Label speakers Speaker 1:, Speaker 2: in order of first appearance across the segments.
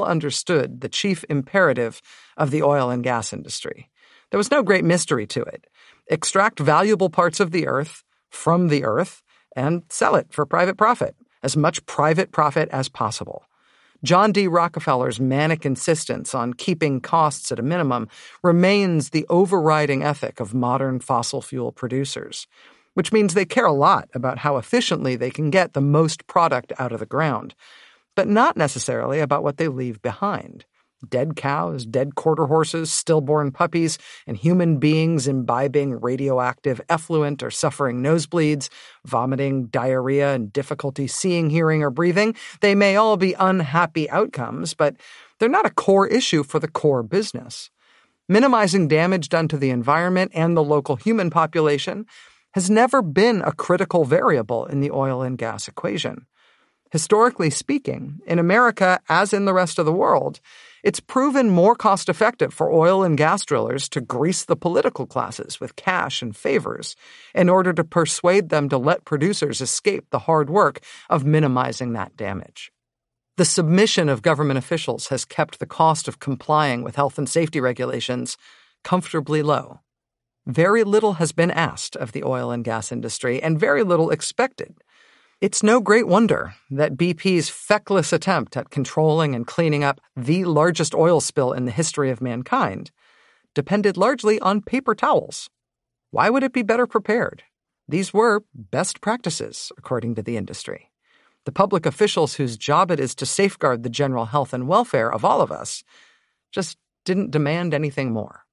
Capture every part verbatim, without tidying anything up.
Speaker 1: understood the chief imperative of the oil and gas industry. There was no great mystery to it. Extract valuable parts of the earth from the earth and sell it for private profit, as much private profit as possible. John D. Rockefeller's manic insistence on keeping costs at a minimum remains the overriding ethic of modern fossil fuel producers, which means they care a lot about how efficiently they can get the most product out of the ground, but not necessarily about what they leave behind. Dead cows, dead quarter horses, stillborn puppies, and human beings imbibing radioactive effluent or suffering nosebleeds, vomiting, diarrhea, and difficulty seeing, hearing, or breathing. They may all be unhappy outcomes, but they're not a core issue for the core business. Minimizing damage done to the environment and the local human population has never been a critical variable in the oil and gas equation. Historically speaking, in America, as in the rest of the world, it's proven more cost-effective for oil and gas drillers to grease the political classes with cash and favors in order to persuade them to let producers escape the hard work of minimizing that damage. The submission of government officials has kept the cost of complying with health and safety regulations comfortably low. Very little has been asked of the oil and gas industry, and very little expected. It's no great wonder that B P's feckless attempt at controlling and cleaning up the largest oil spill in the history of mankind depended largely on paper towels. Why would it be better prepared? These were best practices, according to the industry. The public officials whose job it is to safeguard the general health and welfare of all of us just didn't demand anything more.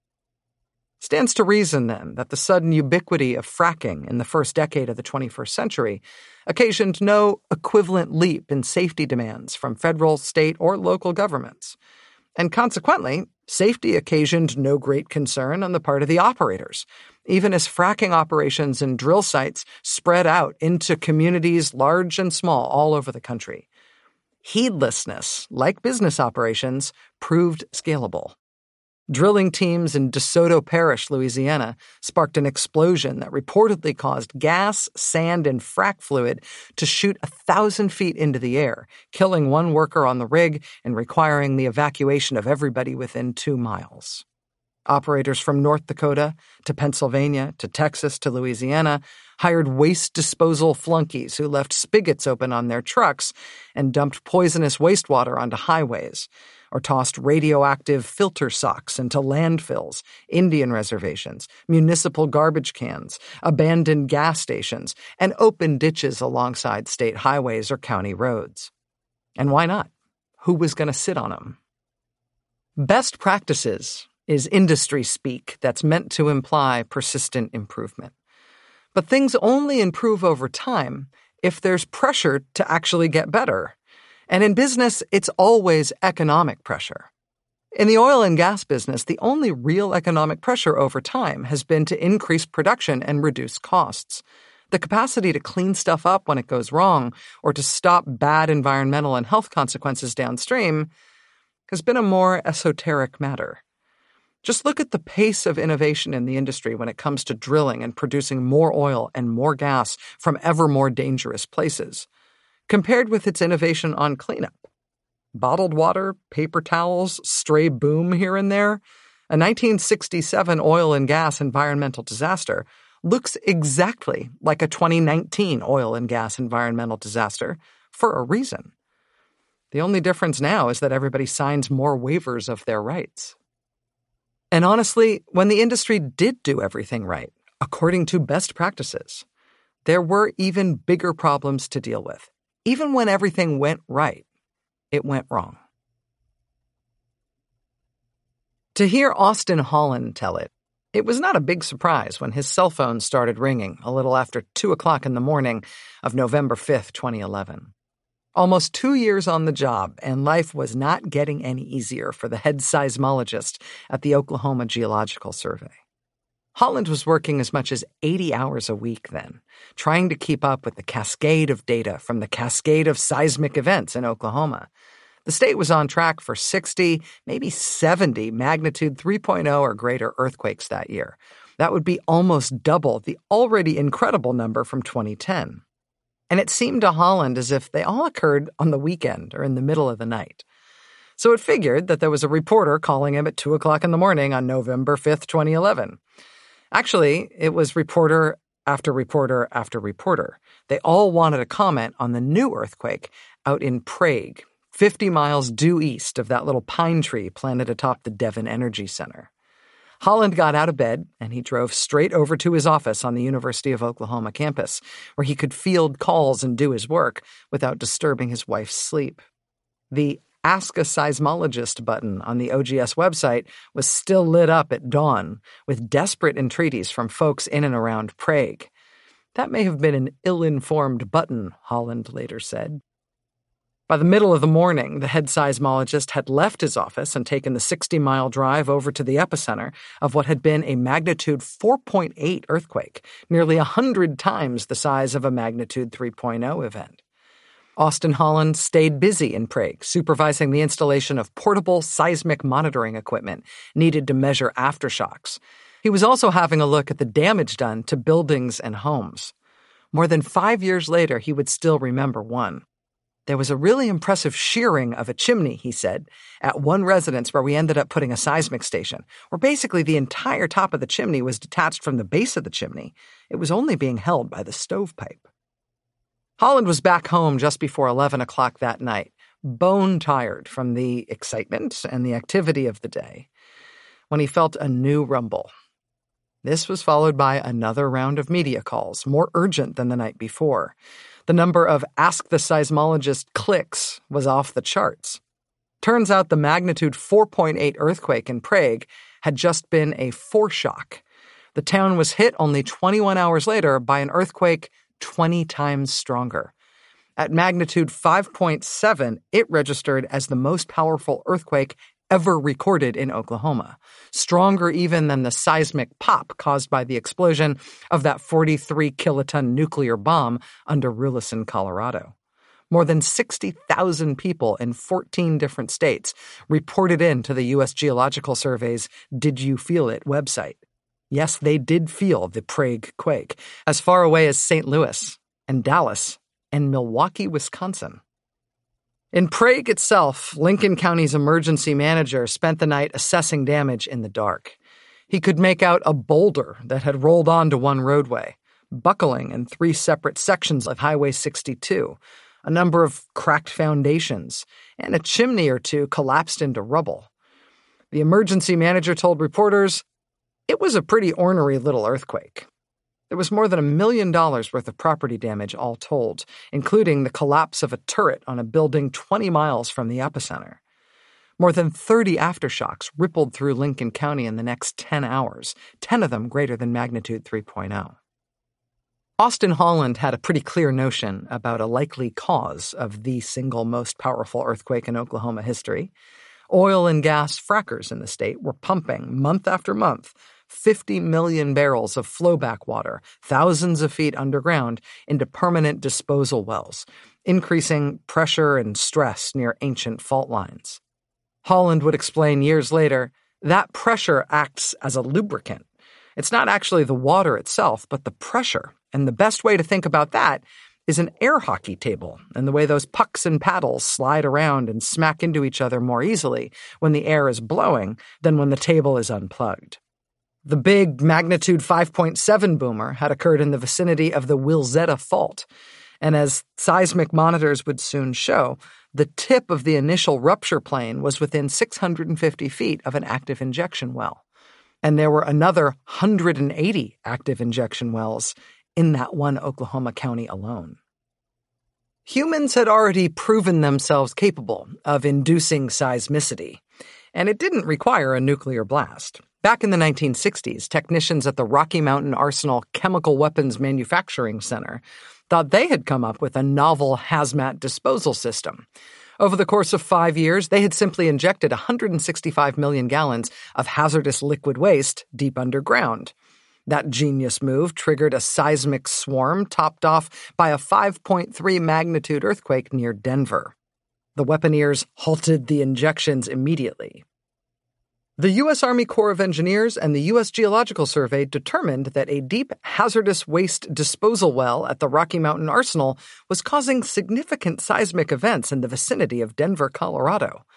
Speaker 1: Stands to reason, then, that the sudden ubiquity of fracking in the first decade of the twenty-first century occasioned no equivalent leap in safety demands from federal, state, or local governments. And consequently, safety occasioned no great concern on the part of the operators, even as fracking operations and drill sites spread out into communities large and small all over the country. Heedlessness, like business operations, proved scalable. Drilling teams in DeSoto Parish, Louisiana, sparked an explosion that reportedly caused gas, sand, and frack fluid to shoot a thousand feet into the air, killing one worker on the rig and requiring the evacuation of everybody within two miles. Operators from North Dakota to Pennsylvania to Texas to Louisiana hired waste disposal flunkies who left spigots open on their trucks and dumped poisonous wastewater onto highways, or tossed radioactive filter socks into landfills, Indian reservations, municipal garbage cans, abandoned gas stations, and open ditches alongside state highways or county roads. And why not? Who was going to sit on them? Best practices is industry speak that's meant to imply persistent improvement. But things only improve over time if there's pressure to actually get better. And in business, it's always economic pressure. In the oil and gas business, the only real economic pressure over time has been to increase production and reduce costs. The capacity to clean stuff up when it goes wrong or to stop bad environmental and health consequences downstream has been a more esoteric matter. Just look at the pace of innovation in the industry when it comes to drilling and producing more oil and more gas from ever more dangerous places, compared with its innovation on cleanup. Bottled water, paper towels, stray boom here and there, a nineteen sixty-seven oil and gas environmental disaster looks exactly like a twenty nineteen oil and gas environmental disaster for a reason. The only difference now is that everybody signs more waivers of their rights. And honestly, when the industry did do everything right, according to best practices, there were even bigger problems to deal with. Even when everything went right, it went wrong. To hear Austin Holland tell it, it was not a big surprise when his cell phone started ringing a little after two o'clock in the morning of November fifth, twenty eleven. Almost two years on the job, and life was not getting any easier for the head seismologist at the Oklahoma Geological Survey. Holland was working as much as eighty hours a week then, trying to keep up with the cascade of data from the cascade of seismic events in Oklahoma. The state was on track for sixty, maybe seventy magnitude three point oh or greater earthquakes that year. That would be almost double the already incredible number from twenty ten. And it seemed to Holland as if they all occurred on the weekend or in the middle of the night. So it figured that there was a reporter calling him at two o'clock in the morning on November fifth, twenty eleven. Actually, it was reporter after reporter after reporter. They all wanted to comment on the new earthquake out in Prague, fifty miles due east of that little pine tree planted atop the Devon Energy Center. Holland got out of bed, and he drove straight over to his office on the University of Oklahoma campus, where he could field calls and do his work without disturbing his wife's sleep. The Ask a Seismologist button on the O G S website was still lit up at dawn, with desperate entreaties from folks in and around Prague. That may have been an ill-informed button, Holland later said. By the middle of the morning, the head seismologist had left his office and taken the sixty-mile drive over to the epicenter of what had been a magnitude four point eight earthquake, nearly one hundred times the size of a magnitude three point oh event. Austin Holland stayed busy in Prague, supervising the installation of portable seismic monitoring equipment needed to measure aftershocks. He was also having a look at the damage done to buildings and homes. More than five years later, he would still remember one. There was a really impressive shearing of a chimney, he said, at one residence where we ended up putting a seismic station, where basically the entire top of the chimney was detached from the base of the chimney. It was only being held by the stovepipe. Holland was back home just before eleven o'clock that night, bone-tired from the excitement and the activity of the day, when he felt a new rumble. This was followed by another round of media calls, more urgent than the night before. The number of Ask the Seismologist clicks was off the charts. Turns out the magnitude four point eight earthquake in Prague had just been a foreshock. The town was hit only twenty-one hours later by an earthquake twenty times stronger. At magnitude five point seven, it registered as the most powerful earthquake ever recorded in Oklahoma, stronger even than the seismic pop caused by the explosion of that forty-three kiloton nuclear bomb under Rulison, Colorado. More than sixty thousand people in fourteen different states reported in to the U S Geological Survey's Did You Feel It website. Yes, they did feel the Prague quake, as far away as Saint Louis and Dallas and Milwaukee, Wisconsin. In Prague itself, Lincoln County's emergency manager spent the night assessing damage in the dark. He could make out a boulder that had rolled onto one roadway, buckling in three separate sections of Highway sixty-two, a number of cracked foundations, and a chimney or two collapsed into rubble. The emergency manager told reporters, "It was a pretty ornery little earthquake." There was more than a million dollars worth of property damage all told, including the collapse of a turret on a building twenty miles from the epicenter. More than thirty aftershocks rippled through Lincoln County in the next ten hours, ten of them greater than magnitude three point oh. Austin Holland had a pretty clear notion about a likely cause of the single most powerful earthquake in Oklahoma history. Oil and gas frackers in the state were pumping, month after month, fifty million barrels of flowback water, thousands of feet underground, into permanent disposal wells, increasing pressure and stress near ancient fault lines. Holland would explain years later, that pressure acts as a lubricant. It's not actually the water itself, but the pressure. And the best way to think about that is an air hockey table and the way those pucks and paddles slide around and smack into each other more easily when the air is blowing than when the table is unplugged. The big magnitude five point seven boomer had occurred in the vicinity of the Wilzetta Fault, and as seismic monitors would soon show, the tip of the initial rupture plane was within six hundred fifty feet of an active injection well, and there were another one hundred eighty active injection wells in that one Oklahoma county alone. Humans had already proven themselves capable of inducing seismicity, and it didn't require a nuclear blast. Back in the nineteen sixties, technicians at the Rocky Mountain Arsenal Chemical Weapons Manufacturing Center thought they had come up with a novel hazmat disposal system. Over the course of five years, they had simply injected one hundred sixty-five million gallons of hazardous liquid waste deep underground. That genius move triggered a seismic swarm topped off by a five point three magnitude earthquake near Denver. The weaponeers halted the injections immediately. The U S Army Corps of Engineers and the U S Geological Survey determined that a deep hazardous waste disposal well at the Rocky Mountain Arsenal was causing significant seismic events in the vicinity of Denver, Colorado.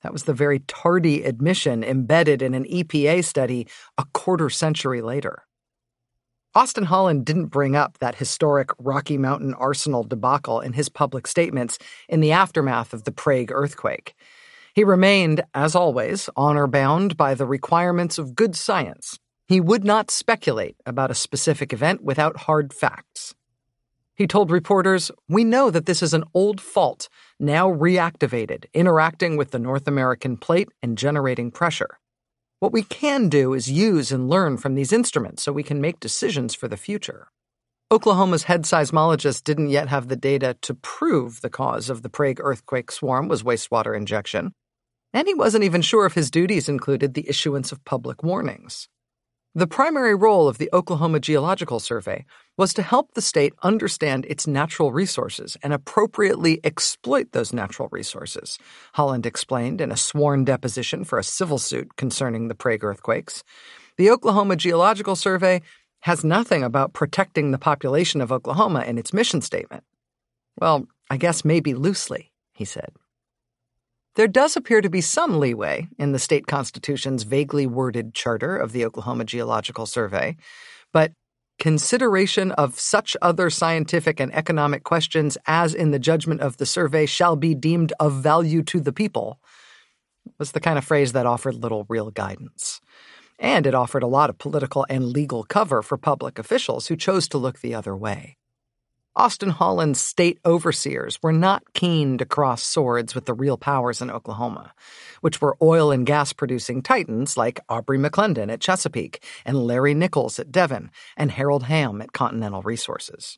Speaker 1: That was the very tardy admission embedded in an E P A study a quarter century later. Austin Holland didn't bring up that historic Rocky Mountain Arsenal debacle in his public statements in the aftermath of the Prague earthquake. He remained, as always, honor-bound by the requirements of good science. He would not speculate about a specific event without hard facts. He told reporters, "We know that this is an old fault, now reactivated, interacting with the North American plate and generating pressure. What we can do is use and learn from these instruments so we can make decisions for the future." Oklahoma's head seismologist didn't yet have the data to prove the cause of the Prague earthquake swarm was wastewater injection, and he wasn't even sure if his duties included the issuance of public warnings. The primary role of the Oklahoma Geological Survey was to help the state understand its natural resources and appropriately exploit those natural resources, Holland explained in a sworn deposition for a civil suit concerning the Prague earthquakes. The Oklahoma Geological Survey has nothing about protecting the population of Oklahoma in its mission statement. Well, I guess maybe loosely, he said. There does appear to be some leeway in the state constitution's vaguely worded charter of the Oklahoma Geological Survey, but consideration of such other scientific and economic questions as in the judgment of the survey shall be deemed of value to the people was the kind of phrase that offered little real guidance. And it offered a lot of political and legal cover for public officials who chose to look the other way. Austin Holland's state overseers were not keen to cross swords with the real powers in Oklahoma, which were oil and gas-producing titans like Aubrey McClendon at Chesapeake and Larry Nichols at Devon and Harold Hamm at Continental Resources.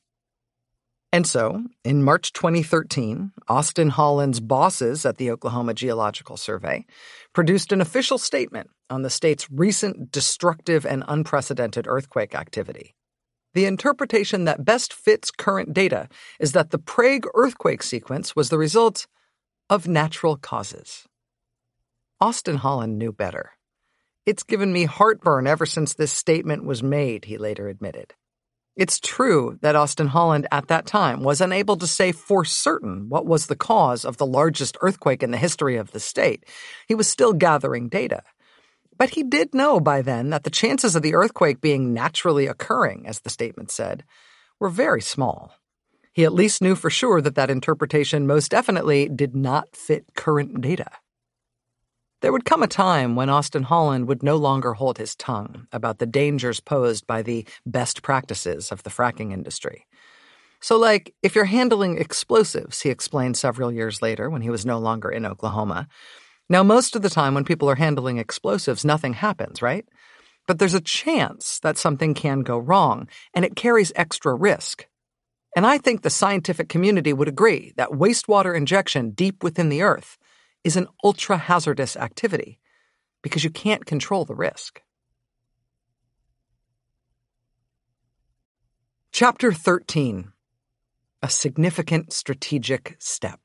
Speaker 1: And so, in March twenty thirteen, Austin Holland's bosses at the Oklahoma Geological Survey produced an official statement on the state's recent destructive and unprecedented earthquake activity. The interpretation that best fits current data is that the Prague earthquake sequence was the result of natural causes. Austin Holland knew better. "It's given me heartburn ever since this statement was made," he later admitted. It's true that Austin Holland at that time was unable to say for certain what was the cause of the largest earthquake in the history of the state. He was still gathering data. But he did know by then that the chances of the earthquake being naturally occurring, as the statement said, were very small. He at least knew for sure that that interpretation most definitely did not fit current data. There would come a time when Austin Holland would no longer hold his tongue about the dangers posed by the best practices of the fracking industry. So, like, if you're handling explosives, he explained several years later when he was no longer in Oklahoma. Now, most of the time when people are handling explosives, nothing happens, right? But there's a chance that something can go wrong, and it carries extra risk. And I think the scientific community would agree that wastewater injection deep within the earth is an ultra-hazardous activity because you can't control the risk. Chapter thirteen. A Significant Strategic Step.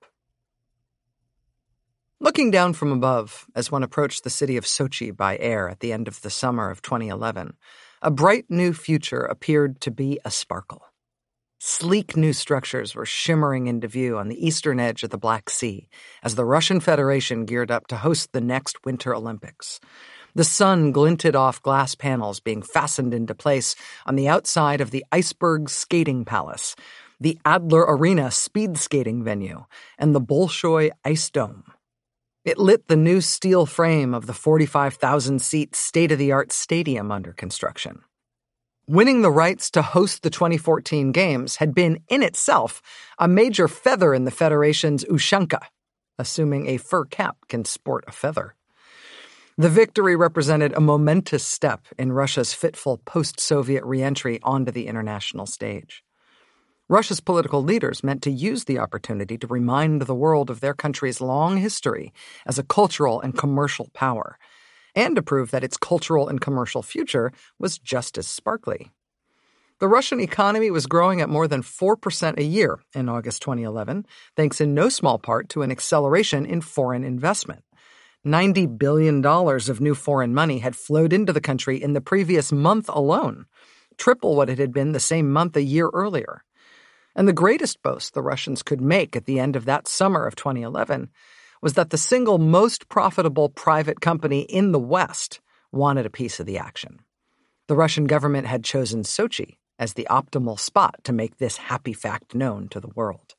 Speaker 1: Looking down from above, as one approached the city of Sochi by air at the end of the summer of twenty eleven, a bright new future appeared to be a sparkle. Sleek new structures were shimmering into view on the eastern edge of the Black Sea as the Russian Federation geared up to host the next Winter Olympics. The sun glinted off glass panels being fastened into place on the outside of the Iceberg Skating Palace, the Adler Arena speed skating venue, and the Bolshoi Ice Dome. It lit the new steel frame of the forty-five thousand seat state-of-the-art stadium under construction. Winning the rights to host the twenty fourteen Games had been, in itself, a major feather in the Federation's Ushanka, assuming a fur cap can sport a feather. The victory represented a momentous step in Russia's fitful post-Soviet re-entry onto the international stage. Russia's political leaders meant to use the opportunity to remind the world of their country's long history as a cultural and commercial power, and to prove that its cultural and commercial future was just as sparkly. The Russian economy was growing at more than four percent a year in August twenty eleven, thanks in no small part to an acceleration in foreign investment. ninety billion dollars of new foreign money had flowed into the country in the previous month alone, triple what it had been the same month a year earlier. And the greatest boast the Russians could make at the end of that summer of twenty eleven was that the single most profitable private company in the West wanted a piece of the action. The Russian government had chosen Sochi as the optimal spot to make this happy fact known to the world.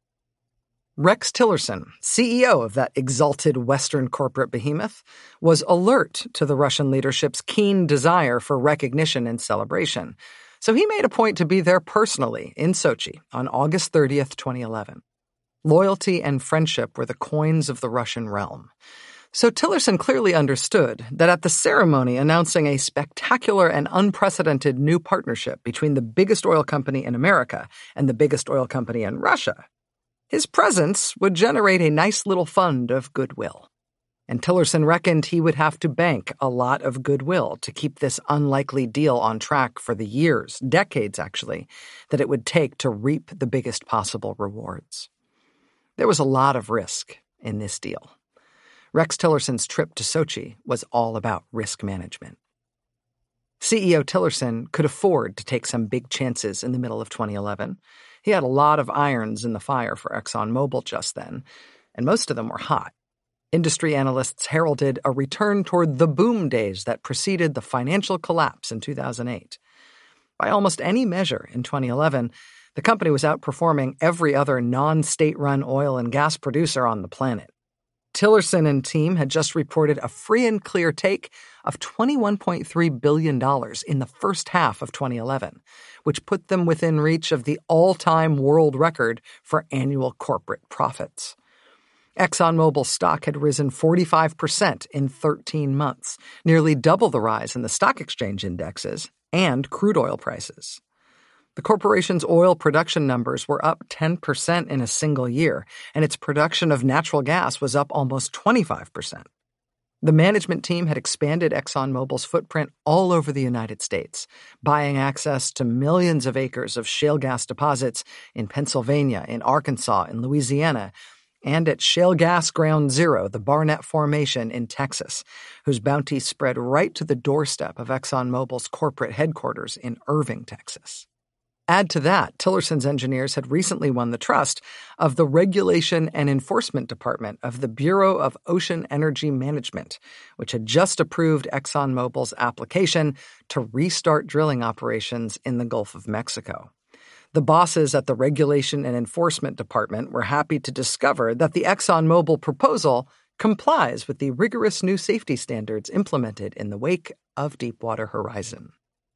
Speaker 1: Rex Tillerson, C E O of that exalted Western corporate behemoth, was alert to the Russian leadership's keen desire for recognition and celebration, so he made a point to be there personally in Sochi on August thirtieth, twenty eleven. Loyalty and friendship were the coins of the Russian realm. So Tillerson clearly understood that at the ceremony announcing a spectacular and unprecedented new partnership between the biggest oil company in America and the biggest oil company in Russia, his presence would generate a nice little fund of goodwill. And Tillerson reckoned he would have to bank a lot of goodwill to keep this unlikely deal on track for the years, decades actually, that it would take to reap the biggest possible rewards. There was a lot of risk in this deal. Rex Tillerson's trip to Sochi was all about risk management. C E O Tillerson could afford to take some big chances in the middle of twenty eleven. He had a lot of irons in the fire for ExxonMobil just then, and most of them were hot. Industry analysts heralded a return toward the boom days that preceded the financial collapse in two thousand eight. By almost any measure in twenty eleven, the company was outperforming every other non-state-run oil and gas producer on the planet. Tillerson and team had just reported a free and clear take of twenty-one point three billion dollars in the first half of twenty eleven, which put them within reach of the all-time world record for annual corporate profits. ExxonMobil stock had risen forty-five percent in thirteen months, nearly double the rise in the stock exchange indexes and crude oil prices. The corporation's oil production numbers were up ten percent in a single year, and its production of natural gas was up almost twenty-five percent. The management team had expanded ExxonMobil's footprint all over the United States, buying access to millions of acres of shale gas deposits in Pennsylvania, in Arkansas, in Louisiana, and at Shale Gas Ground Zero, the Barnett Formation in Texas, whose bounty spread right to the doorstep of ExxonMobil's corporate headquarters in Irving, Texas. Add to that, Tillerson's engineers had recently won the trust of the Regulation and Enforcement Department of the Bureau of Ocean Energy Management, which had just approved ExxonMobil's application to restart drilling operations in the Gulf of Mexico. The bosses at the Regulation and Enforcement Department were happy to discover that the ExxonMobil proposal complies with the rigorous new safety standards implemented in the wake of Deepwater Horizon.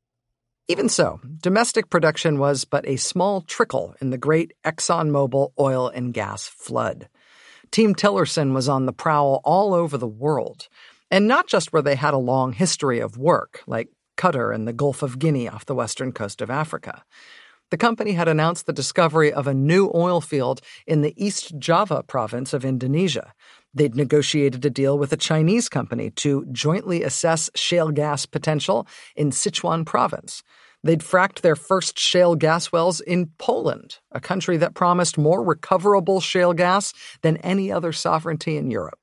Speaker 1: Even so, domestic production was but a small trickle in the great ExxonMobil oil and gas flood. Team Tillerson was on the prowl all over the world, and not just where they had a long history of work, like Qatar and the Gulf of Guinea off the western coast of Africa. The company had announced the discovery of a new oil field in the East Java province of Indonesia. They'd negotiated a deal with a Chinese company to jointly assess shale gas potential in Sichuan province. They'd fracked their first shale gas wells in Poland, a country that promised more recoverable shale gas than any other sovereignty in Europe.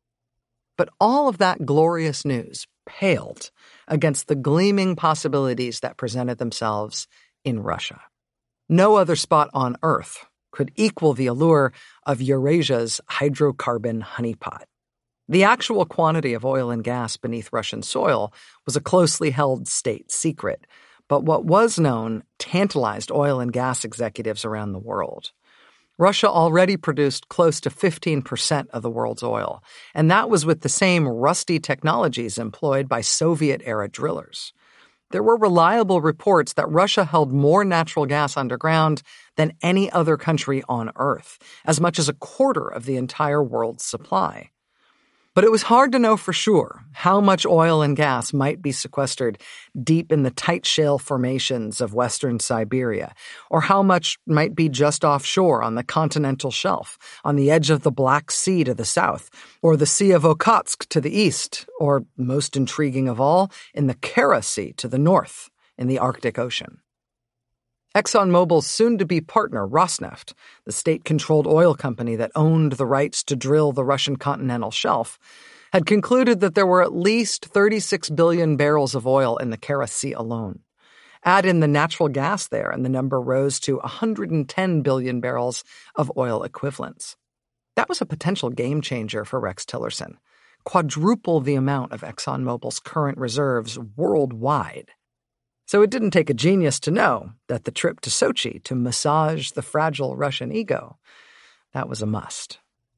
Speaker 1: But all of that glorious news paled against the gleaming possibilities that presented themselves in Russia. No other spot on Earth could equal the allure of Eurasia's hydrocarbon honeypot. The actual quantity of oil and gas beneath Russian soil was a closely held state secret, but what was known tantalized oil and gas executives around the world. Russia already produced close to fifteen percent of the world's oil, and that was with the same rusty technologies employed by Soviet-era drillers. There were reliable reports that Russia held more natural gas underground than any other country on Earth, as much as a quarter of the entire world's supply. But it was hard to know for sure how much oil and gas might be sequestered deep in the tight shale formations of western Siberia, or how much might be just offshore on the continental shelf, on the edge of the Black Sea to the south, or the Sea of Okhotsk to the east, or, most intriguing of all, in the Kara Sea to the north, in the Arctic Ocean. ExxonMobil's soon-to-be partner, Rosneft, the state-controlled oil company that owned the rights to drill the Russian continental shelf, had concluded that there were at least thirty-six billion barrels of oil in the Kara Sea alone. Add in the natural gas there, and the number rose to one hundred ten billion barrels of oil equivalents. That was a potential game changer for Rex Tillerson. Quadruple the amount of ExxonMobil's current reserves worldwide. So it didn't take a genius to know that the trip to Sochi to massage the fragile Russian ego, that was a must.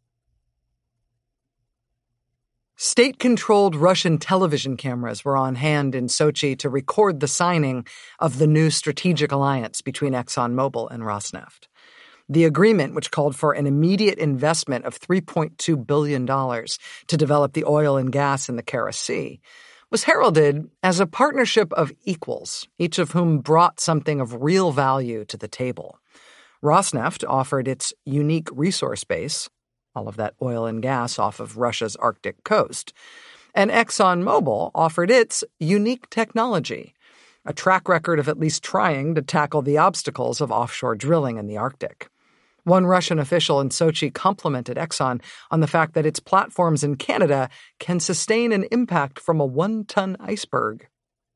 Speaker 1: State-controlled Russian television cameras were on hand in Sochi to record the signing of the new strategic alliance between ExxonMobil and Rosneft. The agreement, which called for an immediate investment of three point two billion dollars to develop the oil and gas in the Kara Sea, was heralded as a partnership of equals, each of whom brought something of real value to the table. Rosneft offered its unique resource base, all of that oil and gas off of Russia's Arctic coast, and ExxonMobil offered its unique technology, a track record of at least trying to tackle the obstacles of offshore drilling in the Arctic. One Russian official in Sochi complimented Exxon on the fact that its platforms in Canada can sustain an impact from a one-ton iceberg.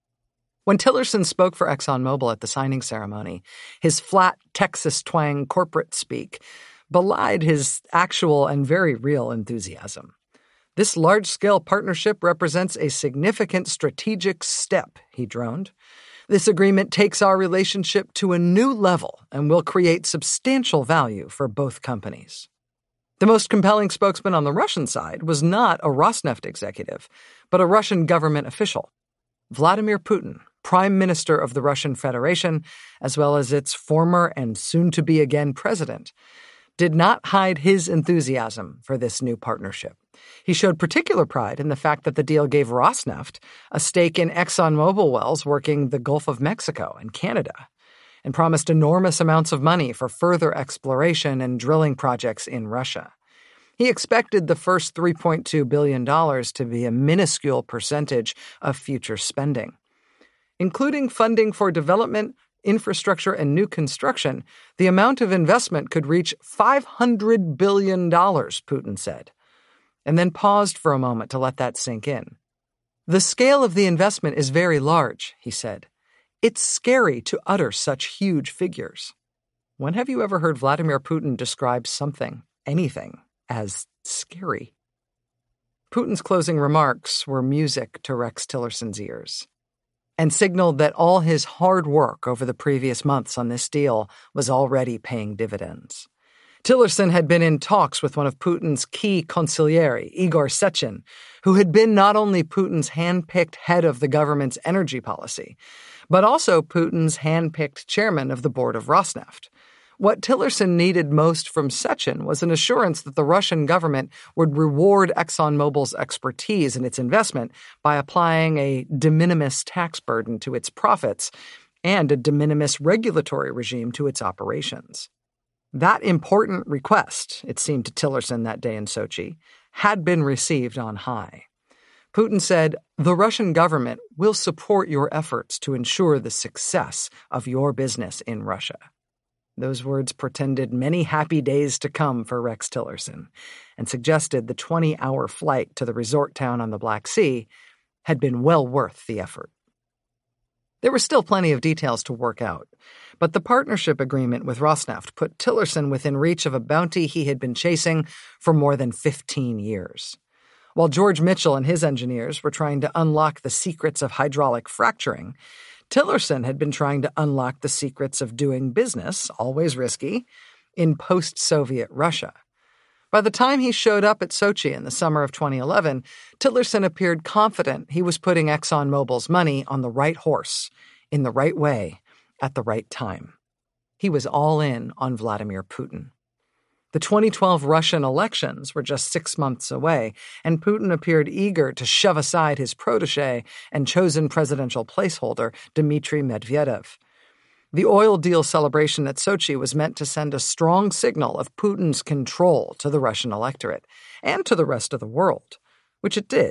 Speaker 1: When Tillerson spoke for ExxonMobil at the signing ceremony, his flat Texas twang corporate speak belied his actual and very real enthusiasm. This large-scale partnership represents a significant strategic step, he droned. This agreement takes our relationship to a new level and will create substantial value for both companies. The most compelling spokesman on the Russian side was not a Rosneft executive, but a Russian government official. Vladimir Putin, Prime Minister of the Russian Federation, as well as its former and soon-to-be-again president, did not hide his enthusiasm for this new partnership. He showed particular pride in the fact that the deal gave Rosneft a stake in ExxonMobil wells working the Gulf of Mexico and Canada, and promised enormous amounts of money for further exploration and drilling projects in Russia. He expected the first three point two billion dollars to be a minuscule percentage of future spending. Including funding for development, infrastructure, and new construction, the amount of investment could reach five hundred billion dollars, Putin said, and then paused for a moment to let that sink in. The scale of the investment is very large, he said. It's scary to utter such huge figures. When have you ever heard Vladimir Putin describe something, anything, as scary? Putin's closing remarks were music to Rex Tillerson's ears, and signaled that all his hard work over the previous months on this deal was already paying dividends. Tillerson had been in talks with one of Putin's key consiglieri, Igor Sechin, who had been not only Putin's hand-picked head of the government's energy policy, but also Putin's hand-picked chairman of the board of Rosneft. What Tillerson needed most from Sechin was an assurance that the Russian government would reward ExxonMobil's expertise in its investment by applying a de minimis tax burden to its profits and a de minimis regulatory regime to its operations. That important request, it seemed to Tillerson that day in Sochi, had been received on high. Putin said, "The Russian government will support your efforts to ensure the success of your business in Russia." Those words portended many happy days to come for Rex Tillerson and suggested the twenty-hour flight to the resort town on the Black Sea had been well worth the effort. There were still plenty of details to work out, but the partnership agreement with Rosneft put Tillerson within reach of a bounty he had been chasing for more than fifteen years. While George Mitchell and his engineers were trying to unlock the secrets of hydraulic fracturing, Tillerson had been trying to unlock the secrets of doing business, always risky, in post-Soviet Russia. By the time he showed up at Sochi in the summer of twenty eleven, Tillerson appeared confident he was putting ExxonMobil's money on the right horse, in the right way, at the right time. He was all in on Vladimir Putin. The twenty twelve Russian elections were just six months away, and Putin appeared eager to shove aside his protege and chosen presidential placeholder, Dmitry Medvedev. The oil deal celebration at Sochi was meant to send a strong signal of Putin's control to the Russian electorate and to the rest of the world, which it did.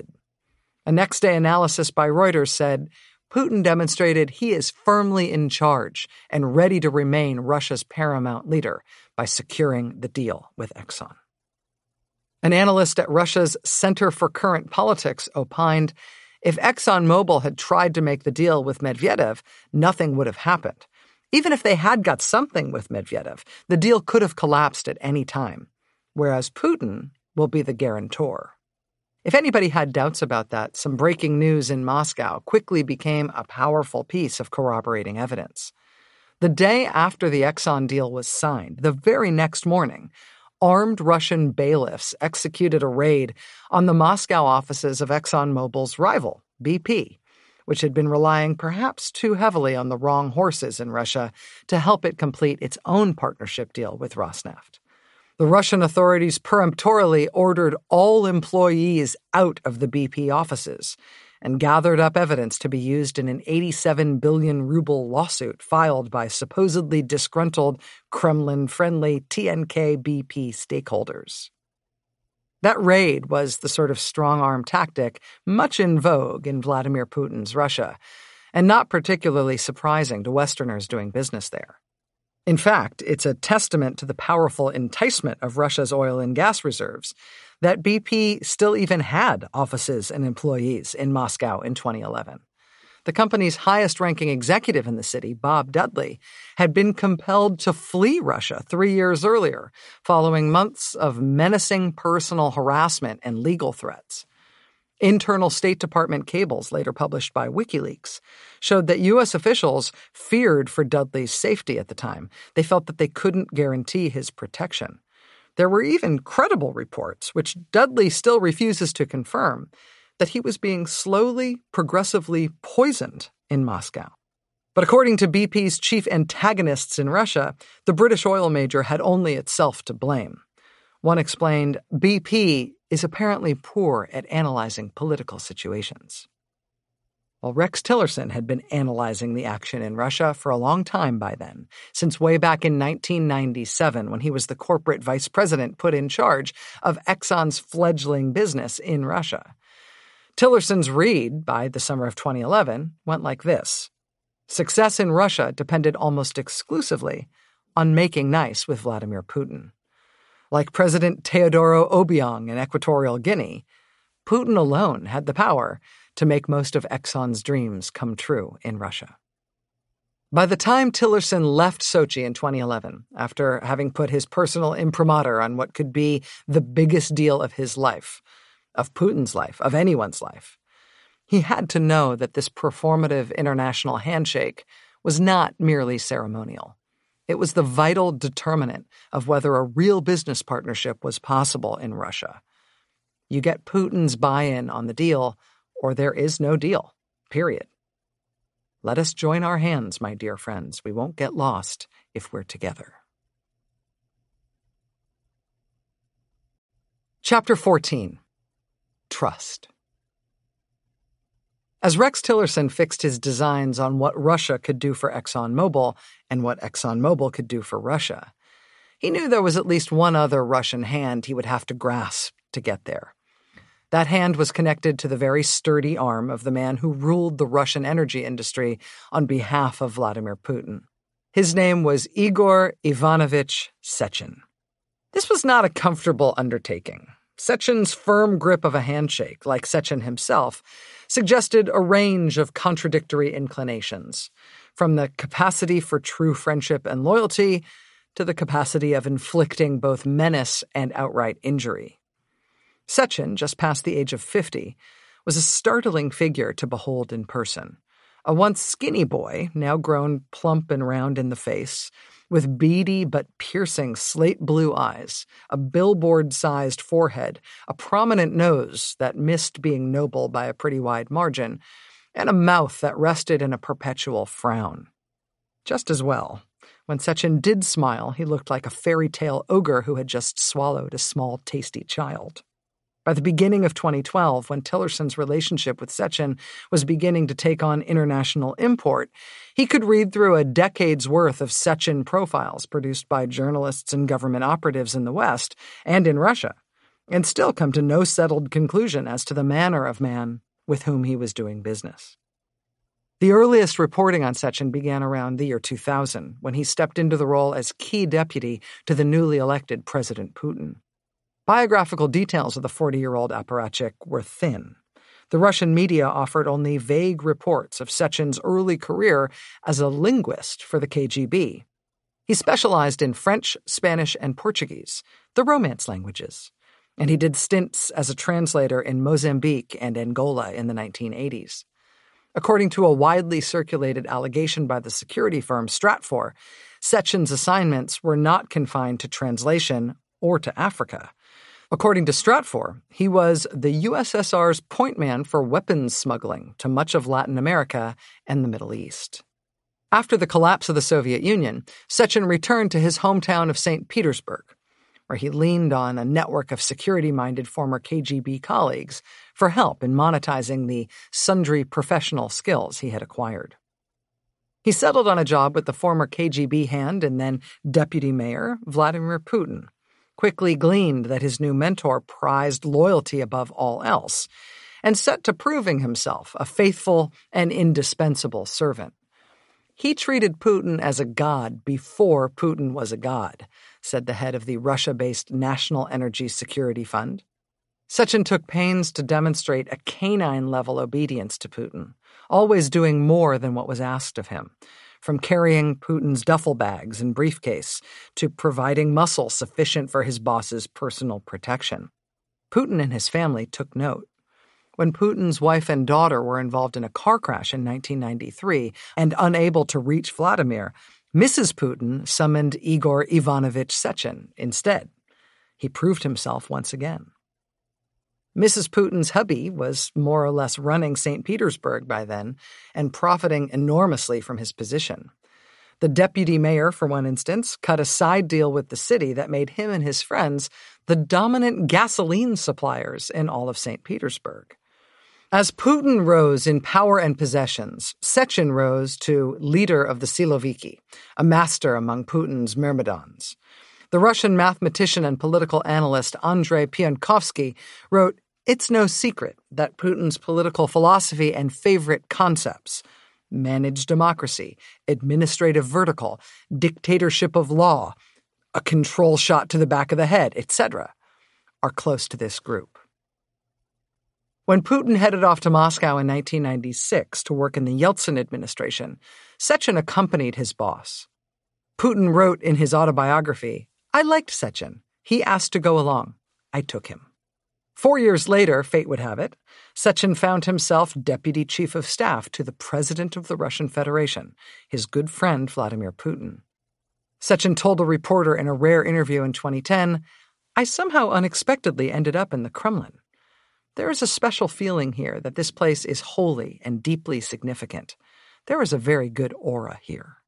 Speaker 1: A next-day analysis by Reuters said, Putin demonstrated he is firmly in charge and ready to remain Russia's paramount leader by securing the deal with Exxon. An analyst at Russia's Center for Current Politics opined, if ExxonMobil had tried to make the deal with Medvedev, nothing would have happened. Even if they had got something with Medvedev, the deal could have collapsed at any time. whereas Putin will be the guarantor. If anybody had doubts about that, some breaking news in Moscow quickly became a powerful piece of corroborating evidence. The day after the Exxon deal was signed, the very next morning, armed Russian bailiffs executed a raid on the Moscow offices of ExxonMobil's rival, B P, which had been relying perhaps too heavily on the wrong horses in Russia to help it complete its own partnership deal with Rosneft. The Russian authorities peremptorily ordered all employees out of the B P offices and gathered up evidence to be used in an eighty-seven billion ruble lawsuit filed by supposedly disgruntled, Kremlin-friendly T N K B P stakeholders. That raid was the sort of strong-arm tactic much in vogue in Vladimir Putin's Russia, and not particularly surprising to Westerners doing business there. In fact, it's a testament to the powerful enticement of Russia's oil and gas reserves that B P still even had offices and employees in Moscow in twenty eleven. The company's highest-ranking executive in the city, Bob Dudley, had been compelled to flee Russia three years earlier, following months of menacing personal harassment and legal threats. Internal State Department cables, later published by WikiLeaks, showed that U S officials feared for Dudley's safety at the time. They felt that they couldn't guarantee his protection. There were even credible reports, which Dudley still refuses to confirm, that he was being slowly, progressively poisoned in Moscow. But according to B P's chief antagonists in Russia, the British oil major had only itself to blame. One explained, B P is apparently poor at analyzing political situations. Well, Rex Tillerson had been analyzing the action in Russia for a long time by then, since way back in nineteen ninety-seven when he was the corporate vice president put in charge of Exxon's fledgling business in Russia. Tillerson's read, by the summer of twenty eleven, went like this. Success in Russia depended almost exclusively on making nice with Vladimir Putin. Like President Teodoro Obiang in Equatorial Guinea, Putin alone had the power to make most of Exxon's dreams come true in Russia. By the time Tillerson left Sochi in twenty eleven, after having put his personal imprimatur on what could be the biggest deal of his life, of Putin's life, of anyone's life, he had to know that this performative international handshake was not merely ceremonial. It was the vital determinant of whether a real business partnership was possible in Russia. You get Putin's buy-in on the deal, or there is no deal, period. Let us join our hands, my dear friends. We won't get lost if we're together. Chapter fourteen. Trust. As Rex Tillerson fixed his designs on what Russia could do for ExxonMobil and what ExxonMobil could do for Russia, he knew there was at least one other Russian hand he would have to grasp to get there. That hand was connected to the very sturdy arm of the man who ruled the Russian energy industry on behalf of Vladimir Putin. His name was Igor Ivanovich Sechin. This was not a comfortable undertaking. Sechin's firm grip of a handshake, like Sechin himself, suggested a range of contradictory inclinations, from the capacity for true friendship and loyalty to the capacity of inflicting both menace and outright injury. Sechin, just past the age of fifty, was a startling figure to behold in person. A once skinny boy, now grown plump and round in the face, with beady but piercing slate-blue eyes, a billboard-sized forehead, a prominent nose that missed being noble by a pretty wide margin, and a mouth that rested in a perpetual frown. Just as well. When Sechin did smile, he looked like a fairy tale ogre who had just swallowed a small, tasty child. By the beginning of twenty twelve, when Tillerson's relationship with Sechin was beginning to take on international import, he could read through a decade's worth of Sechin profiles produced by journalists and government operatives in the West and in Russia, and still come to no settled conclusion as to the manner of man with whom he was doing business. The earliest reporting on Sechin began around the year two thousand, when he stepped into the role as key deputy to the newly elected President Putin. Biographical details of the forty-year-old apparatchik were thin. The Russian media offered only vague reports of Sechin's early career as a linguist for the K G B. He specialized in French, Spanish, and Portuguese, the Romance languages, and he did stints as a translator in Mozambique and Angola in the nineteen eighties. According to a widely circulated allegation by the security firm Stratfor, Sechen's assignments were not confined to translation or to Africa. According to Stratfor, he was the U S S R's point man for weapons smuggling to much of Latin America and the Middle East. After the collapse of the Soviet Union, Sechen returned to his hometown of Saint Petersburg, where he leaned on a network of security-minded former K G B colleagues for help in monetizing the sundry professional skills he had acquired. He settled on a job with the former K G B hand and then deputy mayor, Vladimir Putin, quickly gleaned that his new mentor prized loyalty above all else, and set to proving himself a faithful and indispensable servant. He treated Putin as a god before Putin was a god, said the head of the Russia-based National Energy Security Fund. Sechen took pains to demonstrate a canine-level obedience to Putin, always doing more than what was asked of him, from carrying Putin's duffel bags and briefcase to providing muscle sufficient for his boss's personal protection. Putin and his family took note. When Putin's wife and daughter were involved in a car crash in nineteen ninety-three and unable to reach Vladimir, Missus Putin summoned Igor Ivanovich Sechen instead. He proved himself once again. Missus Putin's hubby was more or less running Saint Petersburg by then and profiting enormously from his position. The deputy mayor, for one instance, cut a side deal with the city that made him and his friends the dominant gasoline suppliers in all of Saint Petersburg. As Putin rose in power and possessions, Sechen rose to leader of the Siloviki, a master among Putin's myrmidons. The Russian mathematician and political analyst Andrei Piankovsky wrote, "It's no secret that Putin's political philosophy and favorite concepts, managed democracy, administrative vertical, dictatorship of law, a control shot to the back of the head, et cetera, are close to this group." When Putin headed off to Moscow in nineteen ninety-six to work in the Yeltsin administration, Sechen accompanied his boss. Putin wrote in his autobiography, "I liked Sechen. He asked to go along. I took him." Four years later, fate would have it, Sechen found himself deputy chief of staff to the president of the Russian Federation, his good friend Vladimir Putin. Sechen told a reporter in a rare interview in twenty ten, "I somehow unexpectedly ended up in the Kremlin. There is a special feeling here that this place is holy and deeply significant. There is a very good aura here."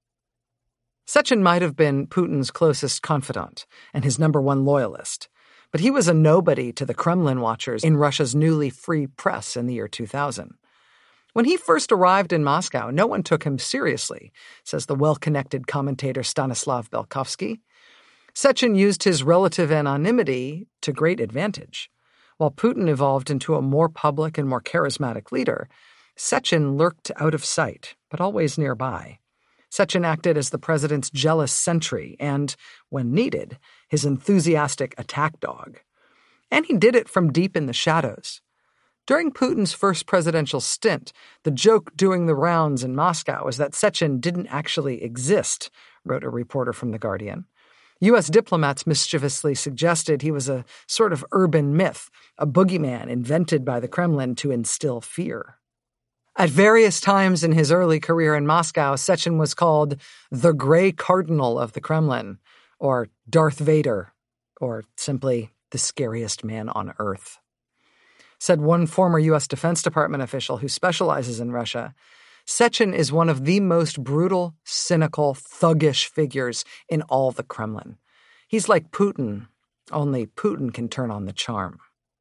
Speaker 1: Sechen might have been Putin's closest confidant and his number one loyalist, but he was a nobody to the Kremlin watchers in Russia's newly free press in the year two thousand. When he first arrived in Moscow, no one took him seriously, says the well-connected commentator Stanislav Belkovsky. Sechen used his relative anonymity to great advantage. While Putin evolved into a more public and more charismatic leader, Sechen lurked out of sight, but always nearby. Sechen acted as the president's jealous sentry and, when needed, his enthusiastic attack dog. And he did it from deep in the shadows. During Putin's first presidential stint, the joke doing the rounds in Moscow was that Sechen didn't actually exist, wrote a reporter from The Guardian. U S diplomats mischievously suggested he was a sort of urban myth, a boogeyman invented by the Kremlin to instill fear. At various times in his early career in Moscow, Sechen was called the Grey Cardinal of the Kremlin, or Darth Vader, or simply the scariest man on earth. Said one former U S Defense Department official who specializes in Russia, Sechen is one of the most brutal, cynical, thuggish figures in all the Kremlin. He's like Putin, only Putin can turn on the charm.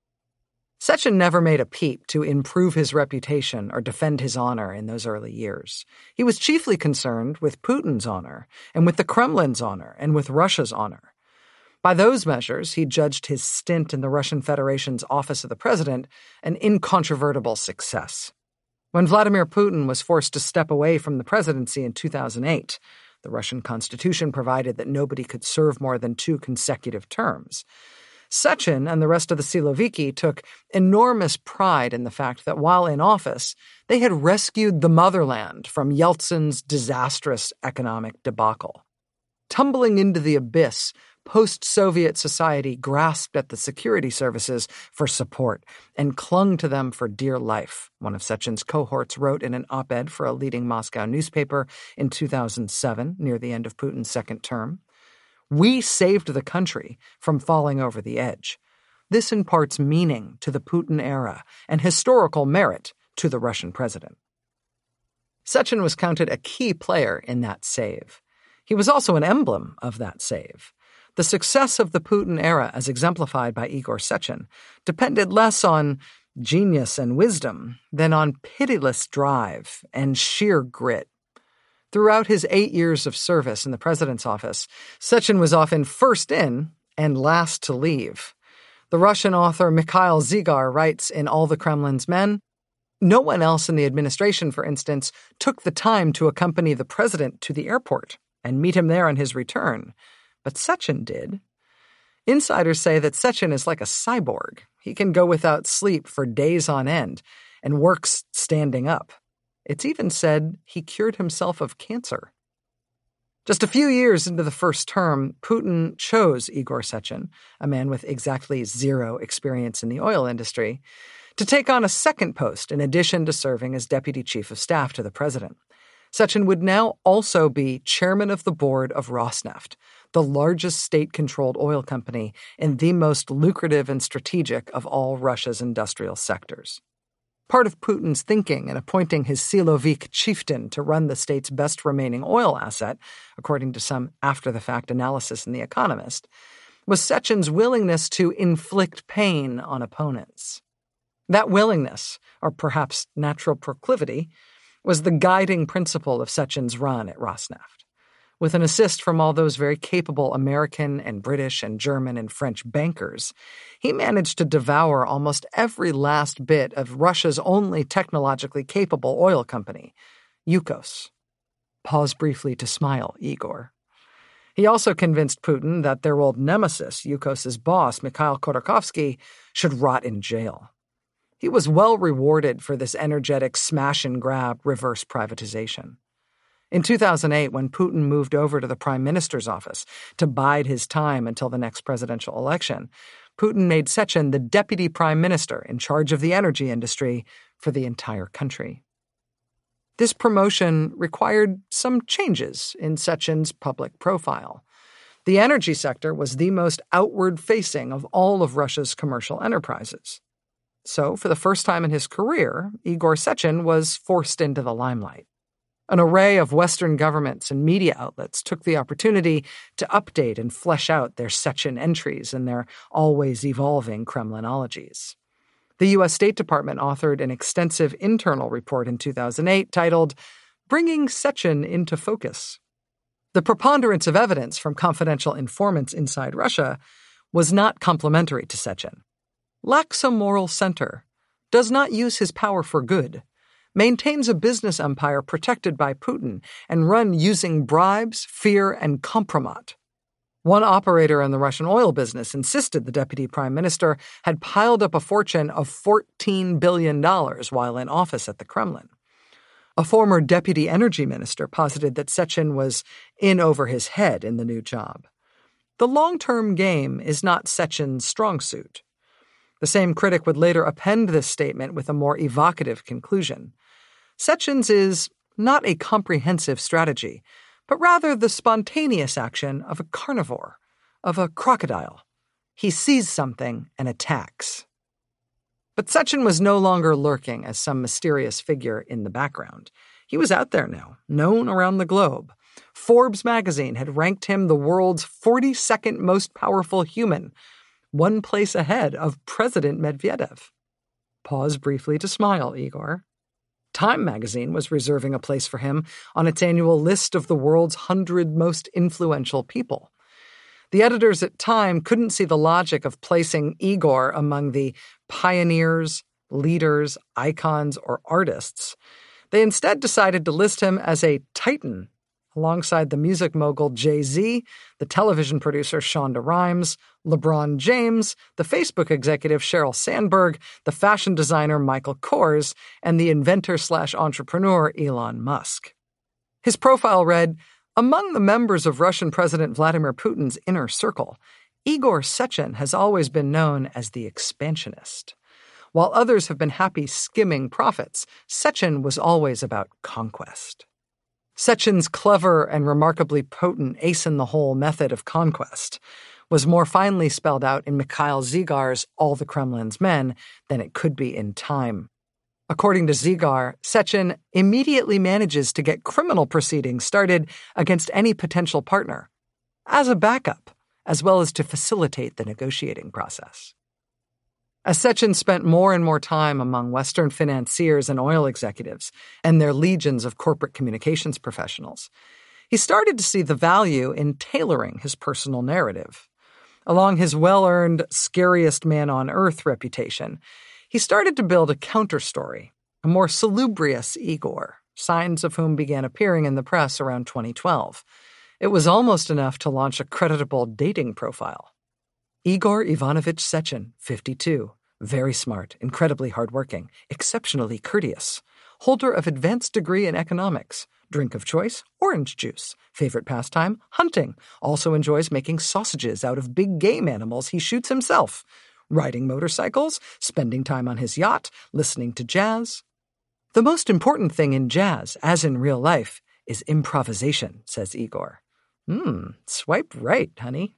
Speaker 1: Sechen never made a peep to improve his reputation or defend his honor in those early years. He was chiefly concerned with Putin's honor, and with the Kremlin's honor, and with Russia's honor. By those measures, he judged his stint in the Russian Federation's Office of the President an incontrovertible success. When Vladimir Putin was forced to step away from the presidency in two thousand eight, the Russian constitution provided that nobody could serve more than two consecutive terms. Sechen and the rest of the Siloviki took enormous pride in the fact that while in office, they had rescued the motherland from Yeltsin's disastrous economic debacle. Tumbling into the abyss, post-Soviet society grasped at the security services for support and clung to them for dear life, one of Sechen's cohorts wrote in an op-ed for a leading Moscow newspaper in two thousand seven, near the end of Putin's second term. We saved the country from falling over the edge. This imparts meaning to the Putin era and historical merit to the Russian president. Sechin was counted a key player in that save. He was also an emblem of that save. The success of the Putin era, as exemplified by Igor Sechin, depended less on genius and wisdom than on pitiless drive and sheer grit. Throughout his eight years of service in the president's office, Sechin was often first in and last to leave. The Russian author Mikhail Zygar writes in All the Kremlin's Men, "No one else in the administration, for instance, took the time to accompany the president to the airport and meet him there on his return. But Sechin did." Insiders say that Sechin is like a cyborg. He can go without sleep for days on end and works standing up. It's even said he cured himself of cancer. Just a few years into the first term, Putin chose Igor Sechin, a man with exactly zero experience in the oil industry, to take on a second post in addition to serving as deputy chief of staff to the president. Sechin would now also be chairman of the board of Rosneft, the largest state-controlled oil company and the most lucrative and strategic of all Russia's industrial sectors. Part of Putin's thinking in appointing his Silovik chieftain to run the state's best remaining oil asset, according to some after-the-fact analysis in The Economist, was Sechin's willingness to inflict pain on opponents. That willingness, or perhaps natural proclivity, was the guiding principle of Sechin's run at Rosneft. With an assist from all those very capable American and British and German and French bankers, he managed to devour almost every last bit of Russia's only technologically capable oil company, Yukos. Pause briefly to smile, Igor. He also convinced Putin that their old nemesis, Yukos's boss, Mikhail Khodorkovsky, should rot in jail. He was well rewarded for this energetic smash-and-grab reverse privatization. In two thousand eight, when Putin moved over to the prime minister's office to bide his time until the next presidential election, Putin made Sechin the deputy prime minister in charge of the energy industry for the entire country. This promotion required some changes in Sechin's public profile. The energy sector was the most outward-facing of all of Russia's commercial enterprises. So, for the first time in his career, Igor Sechin was forced into the limelight. An array of Western governments and media outlets took the opportunity to update and flesh out their Sechin entries in their always-evolving Kremlinologies. The U S State Department authored an extensive internal report in two thousand eight titled, "Bringing Sechin into Focus." The preponderance of evidence from confidential informants inside Russia was not complimentary to Sechin. Lacks a moral center, does not use his power for good, maintains a business empire protected by Putin and run using bribes, fear, and compromat. One operator in the Russian oil business insisted the deputy prime minister had piled up a fortune of fourteen billion dollars while in office at the Kremlin. A former deputy energy minister posited that Sechin was in over his head in the new job. The long-term game is not Sechin's strong suit. The same critic would later append this statement with a more evocative conclusion. Sechin's is not a comprehensive strategy, but rather the spontaneous action of a carnivore, of a crocodile. He sees something and attacks. But Sechin was no longer lurking as some mysterious figure in the background. He was out there now, known around the globe. Forbes magazine had ranked him the world's forty-second most powerful human, one place ahead of President Medvedev. Pause briefly to smile, Igor. Time magazine was reserving a place for him on its annual list of the world's hundred most influential people. The editors at Time couldn't see the logic of placing Igor among the pioneers, leaders, icons, or artists. They instead decided to list him as a titan, alongside the music mogul Jay-Z, the television producer Shonda Rhimes, LeBron James, the Facebook executive Sheryl Sandberg, the fashion designer Michael Kors, and the inventor slash entrepreneur Elon Musk. His profile read, Among the members of Russian President Vladimir Putin's inner circle, Igor Sechin has always been known as the expansionist. While others have been happy skimming profits, Sechin was always about conquest. Sechin's clever and remarkably potent ace-in-the-hole method of conquest was more finely spelled out in Mikhail Zygar's All the Kremlin's Men than it could be in Time. According to Zygar, Sechin immediately manages to get criminal proceedings started against any potential partner, as a backup, as well as to facilitate the negotiating process. As Sechin spent more and more time among Western financiers and oil executives and their legions of corporate communications professionals, he started to see the value in tailoring his personal narrative. Along his well-earned scariest man on earth reputation, he started to build a counterstory, a more salubrious Igor, signs of whom began appearing in the press around twenty twelve. It was almost enough to launch a creditable dating profile. Igor Ivanovich Sechin, fifty-two, very smart, incredibly hardworking, exceptionally courteous, holder of advanced degree in economics, drink of choice, orange juice, favorite pastime, hunting, also enjoys making sausages out of big game animals he shoots himself, riding motorcycles, spending time on his yacht, listening to jazz. The most important thing in jazz, as in real life, is improvisation, says Igor. Hmm, swipe right, honey.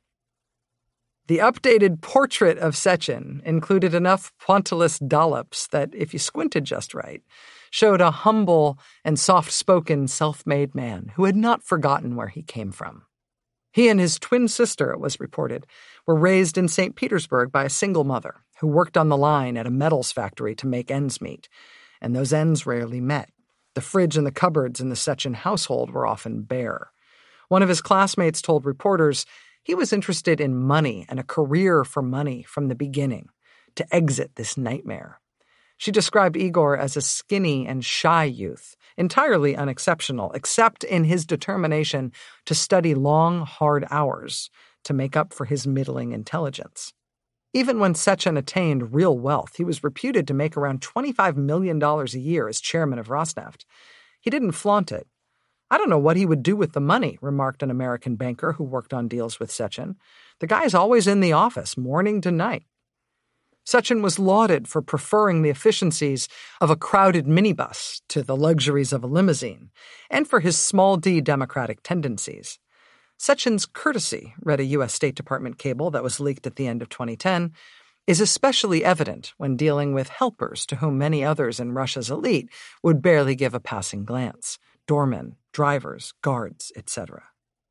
Speaker 1: The updated portrait of Sechin included enough pointillist dollops that, if you squinted just right, showed a humble and soft-spoken self-made man who had not forgotten where he came from. He and his twin sister, it was reported, were raised in Saint Petersburg by a single mother who worked on the line at a metals factory to make ends meet, and those ends rarely met. The fridge and the cupboards in the Sechin household were often bare. One of his classmates told reporters he was interested in money and a career for money from the beginning, to exit this nightmare. She described Igor as a skinny and shy youth, entirely unexceptional, except in his determination to study long, hard hours to make up for his middling intelligence. Even when Sechin attained real wealth, he was reputed to make around twenty-five million dollars a year as chairman of Rosneft. He didn't flaunt it. I don't know what he would do with the money, remarked an American banker who worked on deals with Sechin. The guy's always in the office, morning to night. Sechin was lauded for preferring the efficiencies of a crowded minibus to the luxuries of a limousine, and for his small-d democratic tendencies. Sechin's courtesy, read a U S State Department cable that was leaked at the end of twenty ten, is especially evident when dealing with helpers to whom many others in Russia's elite would barely give a passing glance. Doormen, drivers, guards, et cetera.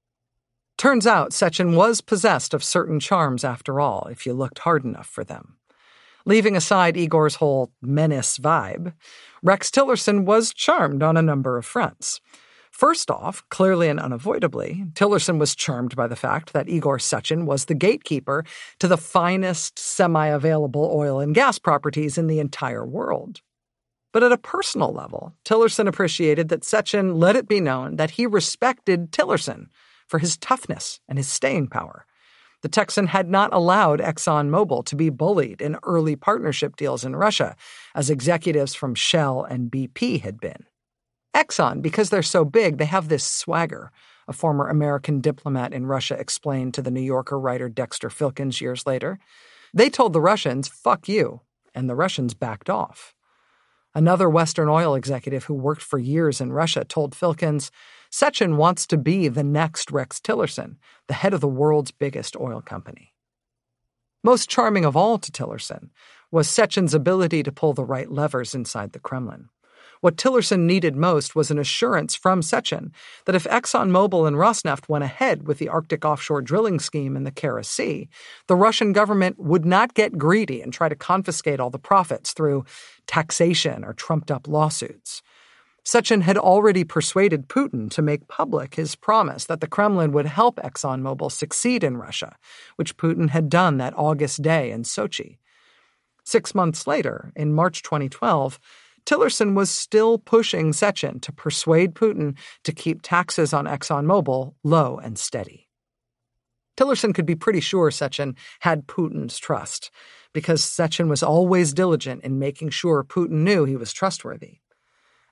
Speaker 1: Turns out Sechin was possessed of certain charms after all, if you looked hard enough for them. Leaving aside Igor's whole menace vibe, Rex Tillerson was charmed on a number of fronts. First off, clearly and unavoidably, Tillerson was charmed by the fact that Igor Sechin was the gatekeeper to the finest semi-available oil and gas properties in the entire world. But at a personal level, Tillerson appreciated that Sechin let it be known that he respected Tillerson for his toughness and his staying power. The Texan had not allowed ExxonMobil to be bullied in early partnership deals in Russia, as executives from Shell and B P had been. Exxon, because they're so big, they have this swagger, a former American diplomat in Russia explained to the New Yorker writer Dexter Filkins years later. They told the Russians, fuck you, and the Russians backed off. Another Western oil executive who worked for years in Russia told Filkins, Sechin wants to be the next Rex Tillerson, the head of the world's biggest oil company. Most charming of all to Tillerson was Sechin's ability to pull the right levers inside the Kremlin. What Tillerson needed most was an assurance from Sechin that if ExxonMobil and Rosneft went ahead with the Arctic offshore drilling scheme in the Kara Sea, the Russian government would not get greedy and try to confiscate all the profits through taxation or trumped-up lawsuits. Sechin had already persuaded Putin to make public his promise that the Kremlin would help ExxonMobil succeed in Russia, which Putin had done that August day in Sochi. Six months later, in March twenty twelve, Tillerson was still pushing Sechin to persuade Putin to keep taxes on ExxonMobil low and steady. Tillerson could be pretty sure Sechin had Putin's trust, because Sechin was always diligent in making sure Putin knew he was trustworthy.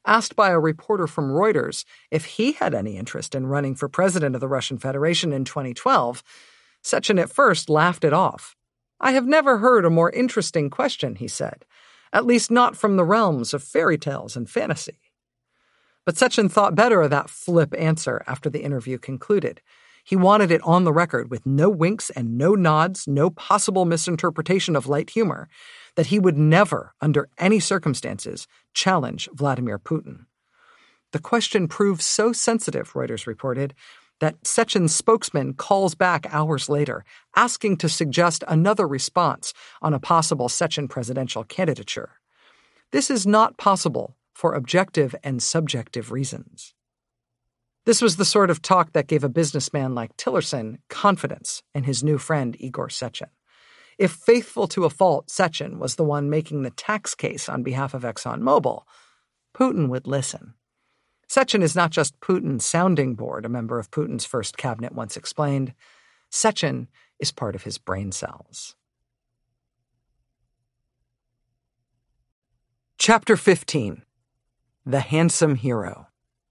Speaker 1: Asked by a reporter from Reuters if he had any interest in running for president of the Russian Federation in twenty twelve, Sechin at first laughed it off. "I have never heard a more interesting question," he said, "at least not from the realms of fairy tales and fantasy." But Sechin thought better of that flip answer after the interview concluded. He wanted it on the record with no winks and no nods, no possible misinterpretation of light humor, that he would never, under any circumstances, challenge Vladimir Putin. The question proved so sensitive, Reuters reported, that Sechin's spokesman calls back hours later, asking to suggest another response on a possible Sechin presidential candidature. This is not possible for objective and subjective reasons. This was the sort of talk that gave a businessman like Tillerson confidence in his new friend Igor Sechin. If faithful to a fault, Sechin was the one making the tax case on behalf of ExxonMobil, Putin would listen. Sechin is not just Putin's sounding board, a member of Putin's first cabinet once explained. Sechin is part of his brain cells. Chapter fifteen. The Handsome Hero.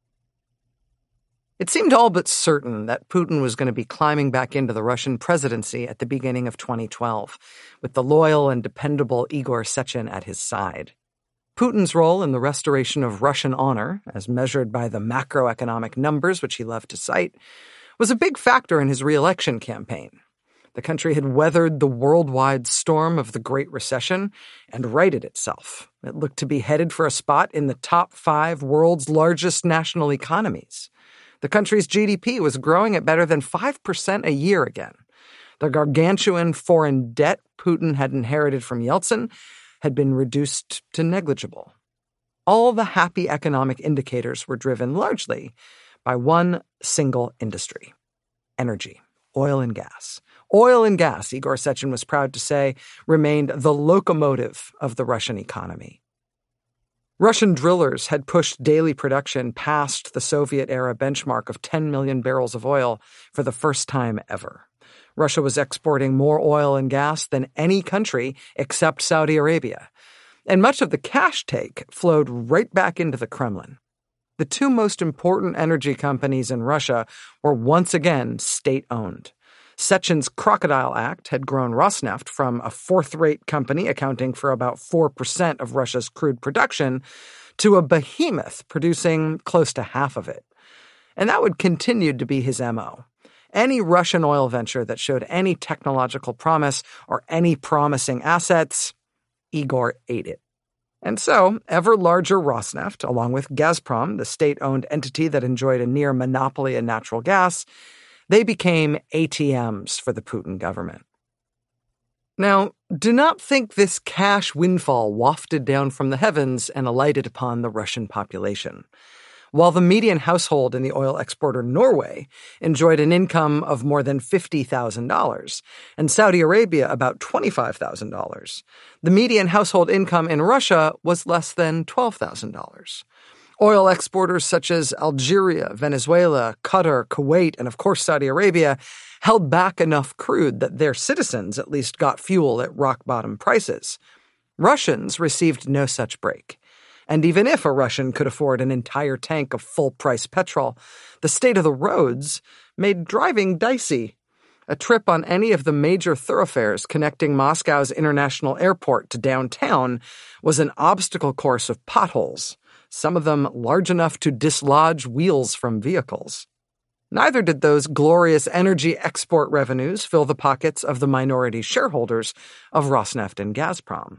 Speaker 1: It seemed all but certain that Putin was going to be climbing back into the Russian presidency at the beginning of twenty twelve, with the loyal and dependable Igor Sechin at his side. Putin's role in the restoration of Russian honor, as measured by the macroeconomic numbers which he loved to cite, was a big factor in his re-election campaign. The country had weathered the worldwide storm of the Great Recession and righted itself. It looked to be headed for a spot in the top five world's largest national economies. The country's G D P was growing at better than five percent a year again. The gargantuan foreign debt Putin had inherited from Yeltsin had been reduced to negligible. All the happy economic indicators were driven largely by one single industry: energy, oil and gas. Oil and gas, Igor Sechin was proud to say, remained the locomotive of the Russian economy. Russian drillers had pushed daily production past the Soviet-era benchmark of ten million barrels of oil for the first time ever. Russia was exporting more oil and gas than any country except Saudi Arabia, and much of the cash take flowed right back into the Kremlin. The two most important energy companies in Russia were once again state-owned. Sechin's Crocodile Act had grown Rosneft from a fourth-rate company accounting for about four percent of Russia's crude production to a behemoth producing close to half of it. And that would continue to be his M O. Any Russian oil venture that showed any technological promise or any promising assets, Igor ate it. And so, ever larger Rosneft, along with Gazprom, the state-owned entity that enjoyed a near monopoly in natural gas, they became A T Ms for the Putin government. Now, do not think this cash windfall wafted down from the heavens and alighted upon the Russian population. While the median household in the oil exporter Norway enjoyed an income of more than fifty thousand dollars, and Saudi Arabia about twenty-five thousand dollars, the median household income in Russia was less than twelve thousand dollars. Oil exporters such as Algeria, Venezuela, Qatar, Kuwait, and of course Saudi Arabia held back enough crude that their citizens at least got fuel at rock-bottom prices. Russians received no such break. And even if a Russian could afford an entire tank of full-price petrol, the state of the roads made driving dicey. A trip on any of the major thoroughfares connecting Moscow's international airport to downtown was an obstacle course of potholes, some of them large enough to dislodge wheels from vehicles. Neither did those glorious energy export revenues fill the pockets of the minority shareholders of Rosneft and Gazprom.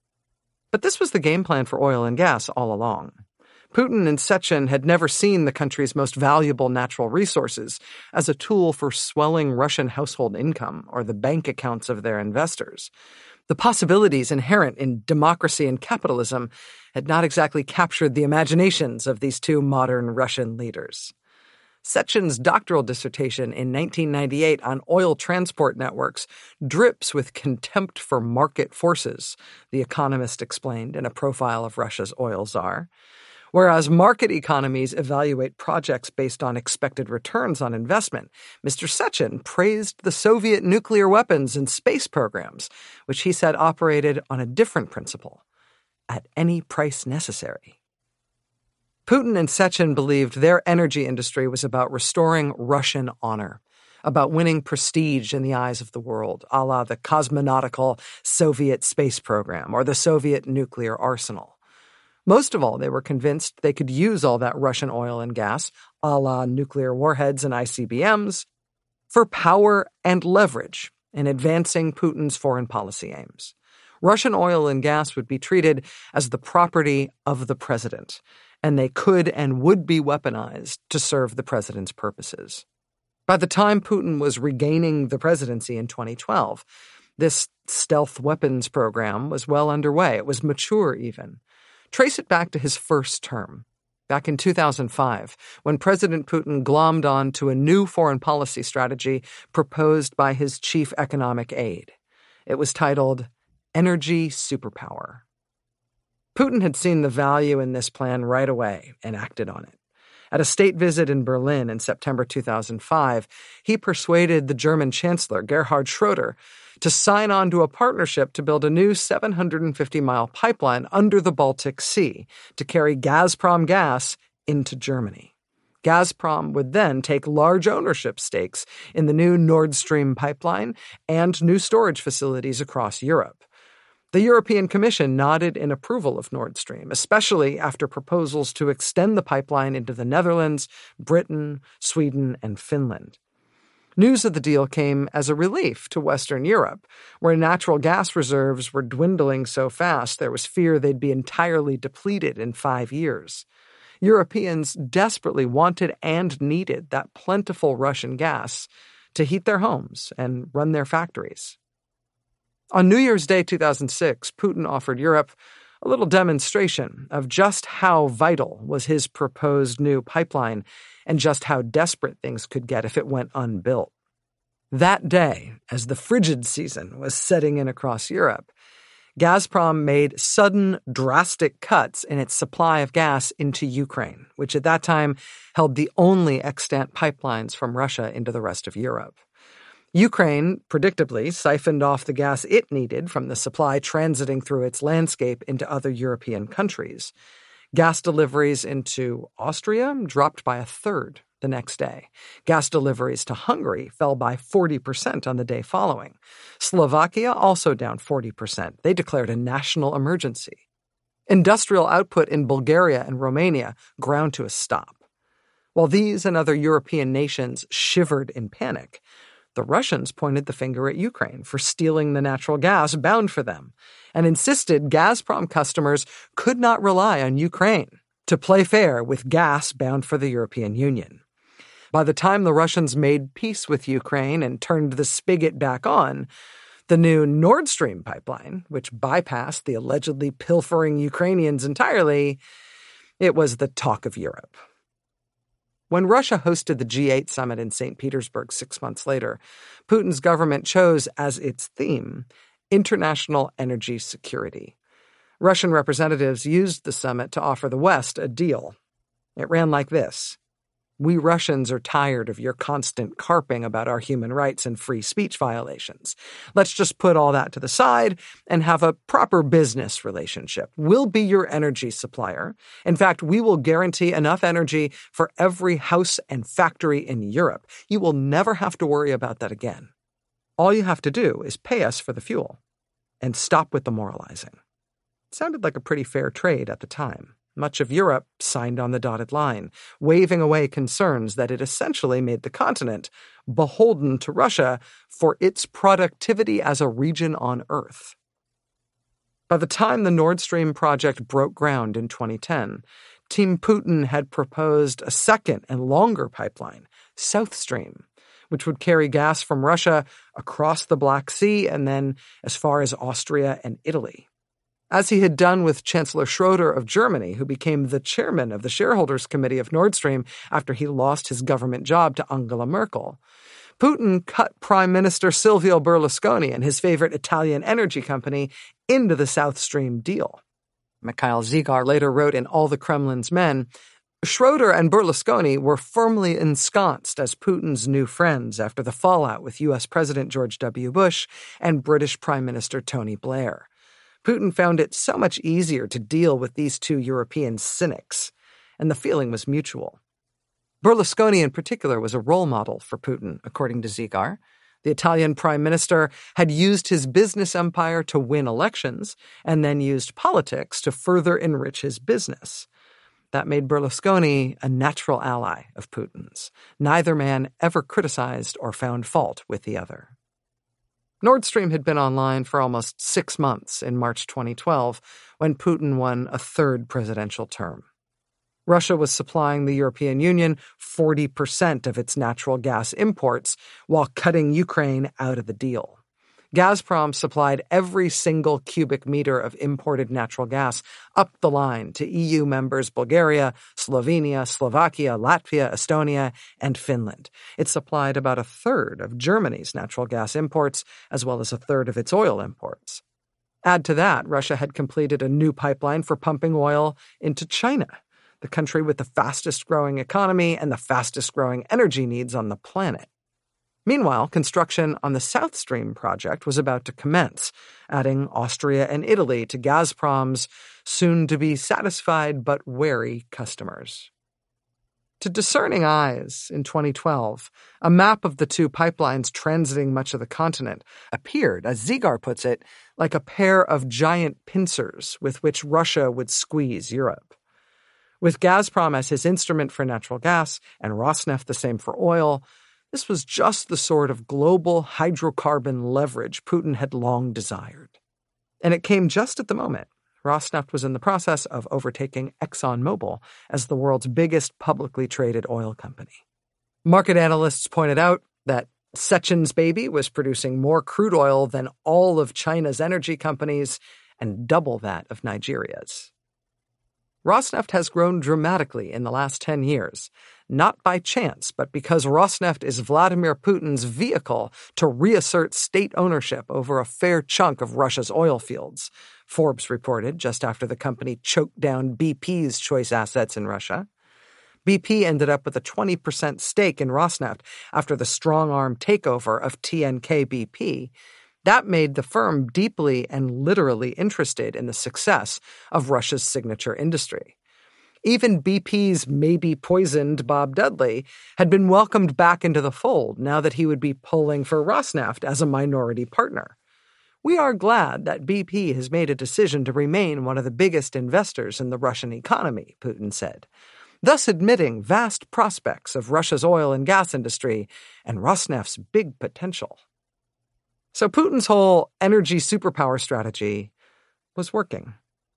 Speaker 1: But this was the game plan for oil and gas all along. Putin and Sechin had never seen the country's most valuable natural resources as a tool for swelling Russian household income or the bank accounts of their investors. The possibilities inherent in democracy and capitalism had not exactly captured the imaginations of these two modern Russian leaders. Sechin's doctoral dissertation in nineteen ninety-eight on oil transport networks drips with contempt for market forces, The Economist explained in a profile of Russia's oil czar. Whereas market economies evaluate projects based on expected returns on investment, Mister Sechin praised the Soviet nuclear weapons and space programs, which he said operated on a different principle: at any price necessary. Putin and Sechin believed their energy industry was about restoring Russian honor, about winning prestige in the eyes of the world, a la the cosmonautical Soviet space program or the Soviet nuclear arsenal. Most of all, they were convinced they could use all that Russian oil and gas, a la nuclear warheads and I C B Ms, for power and leverage in advancing Putin's foreign policy aims. Russian oil and gas would be treated as the property of the president, and they could and would be weaponized to serve the president's purposes. By the time Putin was regaining the presidency in twenty twelve, this stealth weapons program was well underway. It was mature even. Trace it back to his first term, back in two thousand five, when President Putin glommed on to a new foreign policy strategy proposed by his chief economic aide. It was titled Energy Superpower. Putin had seen the value in this plan right away and acted on it. At a state visit in Berlin in September two thousand five, he persuaded the German Chancellor, Gerhard Schroeder, to sign on to a partnership to build a new seven hundred fifty mile pipeline under the Baltic Sea to carry Gazprom gas into Germany. Gazprom would then take large ownership stakes in the new Nord Stream pipeline and new storage facilities across Europe. The European Commission nodded in approval of Nord Stream, especially after proposals to extend the pipeline into the Netherlands, Britain, Sweden, and Finland. News of the deal came as a relief to Western Europe, where natural gas reserves were dwindling so fast there was fear they'd be entirely depleted in five years. Europeans desperately wanted and needed that plentiful Russian gas to heat their homes and run their factories. On New Year's Day two thousand six, Putin offered Europe a little demonstration of just how vital was his proposed new pipeline and just how desperate things could get if it went unbuilt. That day, as the frigid season was setting in across Europe, Gazprom made sudden, drastic cuts in its supply of gas into Ukraine, which at that time held the only extant pipelines from Russia into the rest of Europe. Ukraine, predictably, siphoned off the gas it needed from the supply transiting through its landscape into other European countries. Gas deliveries into Austria dropped by a third the next day. Gas deliveries to Hungary fell by forty percent on the day following. Slovakia also down forty percent. They declared a national emergency. Industrial output in Bulgaria and Romania ground to a stop. While these and other European nations shivered in panic, the Russians pointed the finger at Ukraine for stealing the natural gas bound for them and insisted Gazprom customers could not rely on Ukraine to play fair with gas bound for the European Union. By the time the Russians made peace with Ukraine and turned the spigot back on, the new Nord Stream pipeline, which bypassed the allegedly pilfering Ukrainians entirely, it was the talk of Europe. When Russia hosted the G eight summit in Saint Petersburg six months later, Putin's government chose as its theme international energy security. Russian representatives used the summit to offer the West a deal. It ran like this: "We Russians are tired of your constant carping about our human rights and free speech violations. Let's just put all that to the side and have a proper business relationship. We'll be your energy supplier. In fact, we will guarantee enough energy for every house and factory in Europe. You will never have to worry about that again. All you have to do is pay us for the fuel and stop with the moralizing." It sounded like a pretty fair trade at the time. Much of Europe signed on the dotted line, waving away concerns that it essentially made the continent beholden to Russia for its productivity as a region on Earth. By the time the Nord Stream project broke ground in twenty ten, Team Putin had proposed a second and longer pipeline, South Stream, which would carry gas from Russia across the Black Sea and then as far as Austria and Italy. As he had done with Chancellor Schroeder of Germany, who became the chairman of the shareholders' committee of Nord Stream after he lost his government job to Angela Merkel, Putin cut Prime Minister Silvio Berlusconi and his favorite Italian energy company into the South Stream deal. Mikhail Zygar later wrote in All the Kremlin's Men, Schroeder and Berlusconi were firmly ensconced as Putin's new friends after the fallout with U S President George W. Bush and British Prime Minister Tony Blair. Putin found it so much easier to deal with these two European cynics, and the feeling was mutual. Berlusconi in particular was a role model for Putin, according to Zigar. The Italian prime minister had used his business empire to win elections and then used politics to further enrich his business. That made Berlusconi a natural ally of Putin's. Neither man ever criticized or found fault with the other. Nord Stream had been online for almost six months in March twenty twelve, when Putin won a third presidential term. Russia was supplying the European Union forty percent of its natural gas imports while cutting Ukraine out of the deal. Gazprom supplied every single cubic meter of imported natural gas up the line to E U members Bulgaria, Slovenia, Slovakia, Latvia, Estonia, and Finland. It supplied about a third of Germany's natural gas imports, as well as a third of its oil imports. Add to that, Russia had completed a new pipeline for pumping oil into China, the country with the fastest-growing economy and the fastest-growing energy needs on the planet. Meanwhile, construction on the South Stream project was about to commence, adding Austria and Italy to Gazprom's soon-to-be satisfied but wary customers. To discerning eyes in twenty twelve, a map of the two pipelines transiting much of the continent appeared, as Zigar puts it, like a pair of giant pincers with which Russia would squeeze Europe. With Gazprom as his instrument for natural gas and Rosneft the same for oil, this was just the sort of global hydrocarbon leverage Putin had long desired. And it came just at the moment. Rosneft was in the process of overtaking ExxonMobil as the world's biggest publicly traded oil company. Market analysts pointed out that Sechen's baby was producing more crude oil than all of China's energy companies and double that of Nigeria's. Rosneft has grown dramatically in the last ten years, not by chance, but because Rosneft is Vladimir Putin's vehicle to reassert state ownership over a fair chunk of Russia's oil fields, Forbes reported just after the company choked down B P's choice assets in Russia. B P ended up with a twenty percent stake in Rosneft after the strong-arm takeover of T N K B P. That made the firm deeply and literally interested in the success of Russia's signature industry. Even B P's maybe-poisoned Bob Dudley had been welcomed back into the fold now that he would be pulling for Rosneft as a minority partner. We are glad that B P has made a decision to remain one of the biggest investors in the Russian economy, Putin said, thus admitting vast prospects of Russia's oil and gas industry and Rosneft's big potential. So Putin's whole energy superpower strategy was working.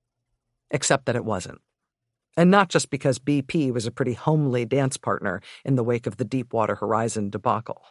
Speaker 1: Except that it wasn't. And not just because B P was a pretty homely dance partner in the wake of the Deepwater Horizon debacle.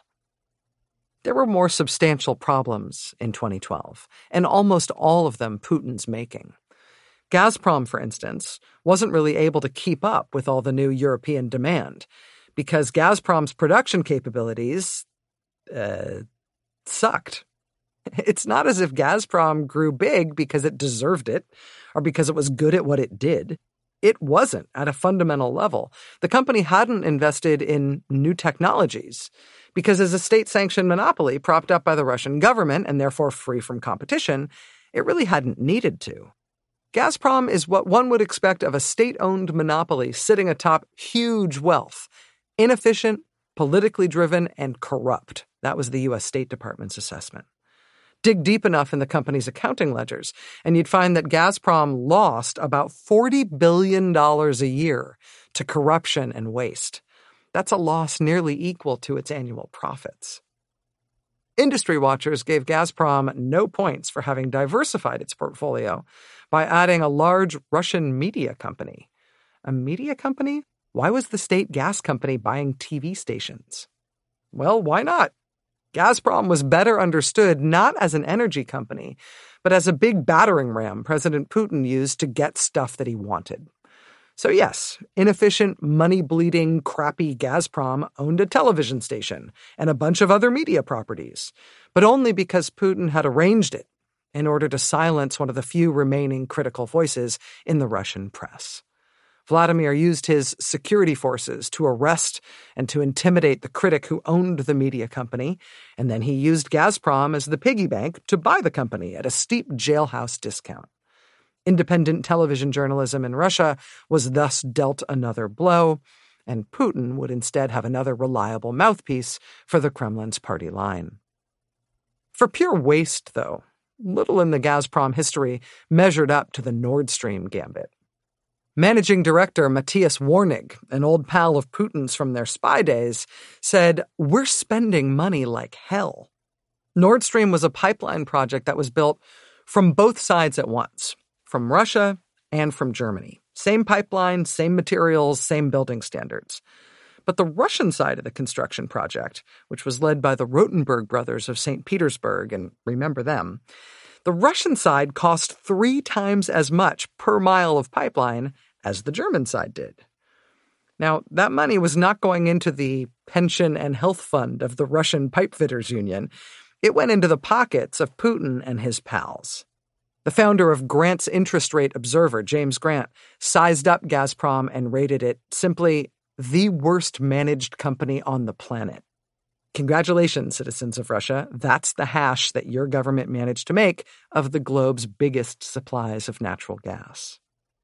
Speaker 1: There were more substantial problems in twenty twelve, and almost all of them Putin's making. Gazprom, for instance, wasn't really able to keep up with all the new European demand, because Gazprom's production capabilities, uh, sucked. It's not as if Gazprom grew big because it deserved it, or because it was good at what it did. It wasn't at a fundamental level. The company hadn't invested in new technologies, because as a state-sanctioned monopoly propped up by the Russian government and therefore free from competition, it really hadn't needed to. Gazprom is what one would expect of a state-owned monopoly sitting atop huge wealth, inefficient, politically driven, and corrupt. That was the U S State Department's assessment. Dig deep enough in the company's accounting ledgers, and you'd find that Gazprom lost about forty billion dollars a year to corruption and waste. That's a loss nearly equal to its annual profits. Industry watchers gave Gazprom no points for having diversified its portfolio by adding a large Russian media company. A media company? Why was the state gas company buying T V stations? Well, why not? Gazprom was better understood not as an energy company, but as a big battering ram President Putin used to get stuff that he wanted. So yes, inefficient, money-bleeding, crappy Gazprom owned a television station and a bunch of other media properties, but only because Putin had arranged it in order to silence one of the few remaining critical voices in the Russian press. Vladimir used his security forces to arrest and to intimidate the critic who owned the media company, and then he used Gazprom as the piggy bank to buy the company at a steep jailhouse discount. Independent television journalism in Russia was thus dealt another blow, and Putin would instead have another reliable mouthpiece for the Kremlin's party line. For pure waste, though, little in the Gazprom history measured up to the Nord Stream gambit. Managing director Matthias Warnig, an old pal of Putin's from their spy days, said, "We're spending money like hell." Nord Stream was a pipeline project that was built from both sides at once, from Russia and from Germany. Same pipeline, same materials, same building standards. But the Russian side of the construction project, which was led by the Rotenberg brothers of Saint Petersburg, and remember them, the Russian side cost three times as much per mile of pipeline as the German side did. Now, that money was not going into the pension and health fund of the Russian pipefitters union. It went into the pockets of Putin and his pals. The founder of Grant's Interest Rate Observer, James Grant, sized up Gazprom and rated it simply the worst managed company on the planet. Congratulations, citizens of Russia. That's the hash that your government managed to make of the globe's biggest supplies of natural gas.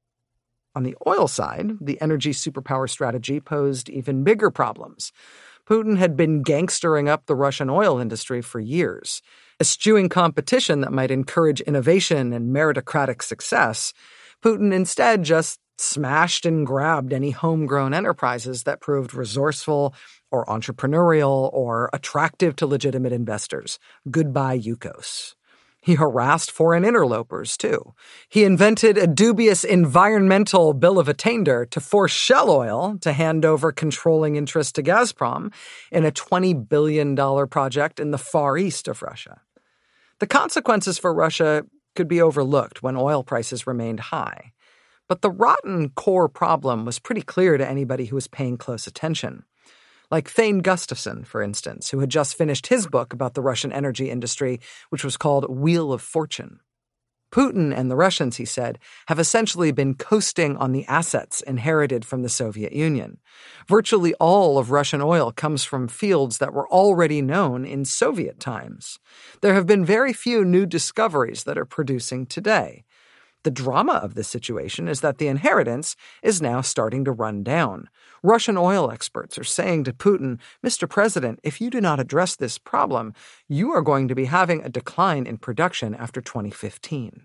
Speaker 1: On the oil side, the energy superpower strategy posed even bigger problems. Putin had been gangstering up the Russian oil industry for years, eschewing competition that might encourage innovation and meritocratic success. Putin instead just smashed and grabbed any homegrown enterprises that proved resourceful or entrepreneurial or attractive to legitimate investors. Goodbye, Yukos. He harassed foreign interlopers, too. He invented a dubious environmental bill of attainder to force Shell Oil to hand over controlling interest to Gazprom in a twenty billion dollars project in the far east of Russia. The consequences for Russia could be overlooked when oil prices remained high. But the rotten core problem was pretty clear to anybody who was paying close attention. Like Thane Gustafson, for instance, who had just finished his book about the Russian energy industry, which was called Wheel of Fortune. Putin and the Russians, he said, have essentially been coasting on the assets inherited from the Soviet Union. Virtually all of Russian oil comes from fields that were already known in Soviet times. There have been very few new discoveries that are producing today. The drama of this situation is that the inheritance is now starting to run down. Russian oil experts are saying to Putin, "Mister President, if you do not address this problem, you are going to be having a decline in production after twenty fifteen.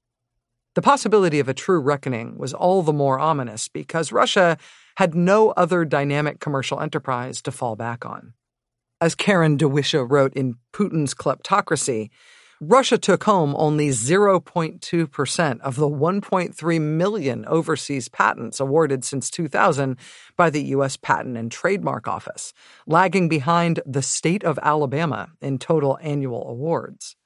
Speaker 1: The possibility of a true reckoning was all the more ominous because Russia had no other dynamic commercial enterprise to fall back on. As Karen DeWisha wrote in Putin's Kleptocracy, Russia took home only zero point two percent of the one point three million overseas patents awarded since two thousand by the U S Patent and Trademark Office, lagging behind the state of Alabama in total annual awards.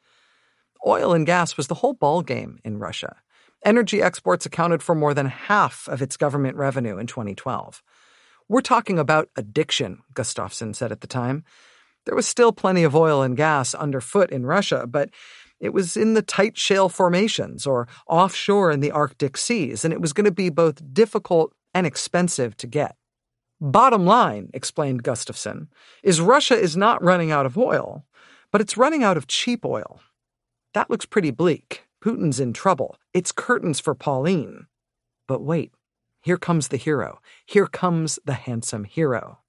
Speaker 1: Oil and gas was the whole ballgame in Russia. Energy exports accounted for more than half of its government revenue in twenty twelve. We're talking about addiction, Gustafson said at the time. There was still plenty of oil and gas underfoot in Russia, but it was in the tight shale formations or offshore in the Arctic seas, and it was going to be both difficult and expensive to get. Bottom line, explained Gustafson, is Russia is not running out of oil, but it's running out of cheap oil. That looks pretty bleak. Putin's in trouble. It's curtains for Pauline. But wait, here comes the hero. Here comes the handsome hero.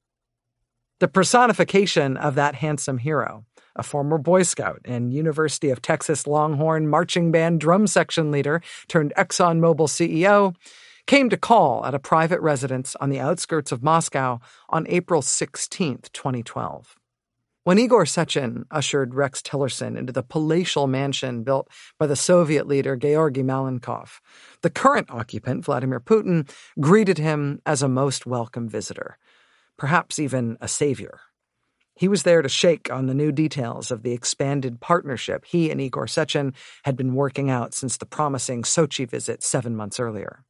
Speaker 1: The personification of that handsome hero, a former Boy Scout and University of Texas Longhorn marching band drum section leader turned ExxonMobil C E O, came to call at a private residence on the outskirts of Moscow on April sixteenth, twenty twelve. When Igor Sechin ushered Rex Tillerson into the palatial mansion built by the Soviet leader Georgy Malenkov, the current occupant, Vladimir Putin, greeted him as a most welcome visitor. Perhaps even a savior. He was there to shake on the new details of the expanded partnership he and Igor Sechin had been working out since the promising Sochi visit seven months earlier.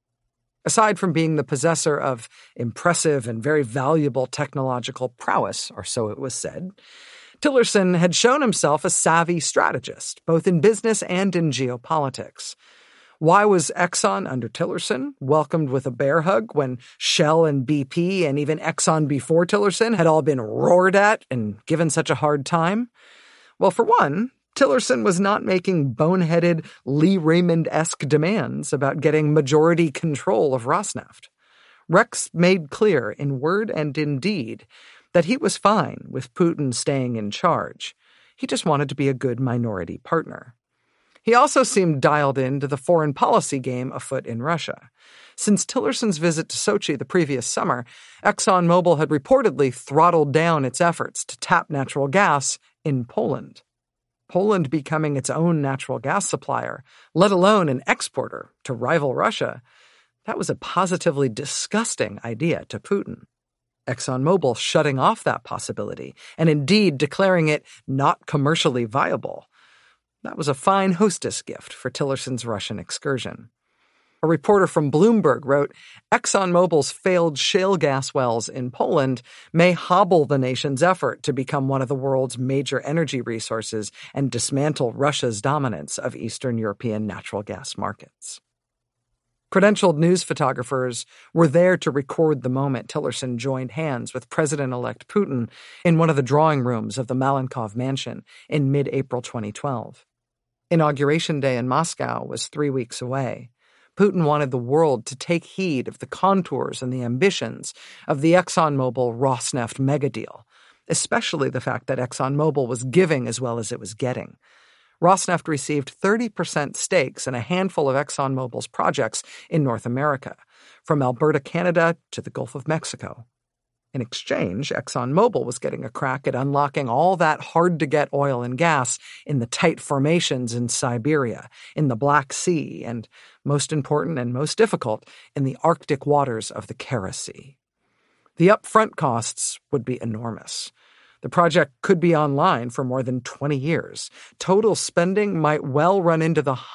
Speaker 1: Aside from being the possessor of impressive and very valuable technological prowess, or so it was said, Tillerson had shown himself a savvy strategist, both in business and in geopolitics. Why was Exxon under Tillerson welcomed with a bear hug when Shell and B P and even Exxon before Tillerson had all been roared at and given such a hard time? Well, for one, Tillerson was not making boneheaded Lee Raymond-esque demands about getting majority control of Rosneft. Rex made clear in word and in deed that he was fine with Putin staying in charge. He just wanted to be a good minority partner. He also seemed dialed into the foreign policy game afoot in Russia. Since Tillerson's visit to Sochi the previous summer, ExxonMobil had reportedly throttled down its efforts to tap natural gas in Poland. Poland becoming its own natural gas supplier, let alone an exporter to rival Russia, that was a positively disgusting idea to Putin. ExxonMobil shutting off that possibility and indeed declaring it not commercially viable. That was a fine hostess gift for Tillerson's Russian excursion. A reporter from Bloomberg wrote, ExxonMobil's failed shale gas wells in Poland may hobble the nation's effort to become one of the world's major energy resources and dismantle Russia's dominance of Eastern European natural gas markets. Credentialed news photographers were there to record the moment Tillerson joined hands with President-elect Putin in one of the drawing rooms of the Malenkov mansion in mid-April twenty twelve. Inauguration Day in Moscow was three weeks away. Putin wanted the world to take heed of the contours and the ambitions of the ExxonMobil-Rosneft megadeal, especially the fact that ExxonMobil was giving as well as it was getting. Rosneft received thirty percent stakes in a handful of ExxonMobil's projects in North America, from Alberta, Canada to the Gulf of Mexico. In exchange, ExxonMobil was getting a crack at unlocking all that hard-to-get oil and gas in the tight formations in Siberia, in the Black Sea, and, most important and most difficult, in the Arctic waters of the Kara Sea. The upfront costs would be enormous. The project could be online for more than twenty years. Total spending might well run into the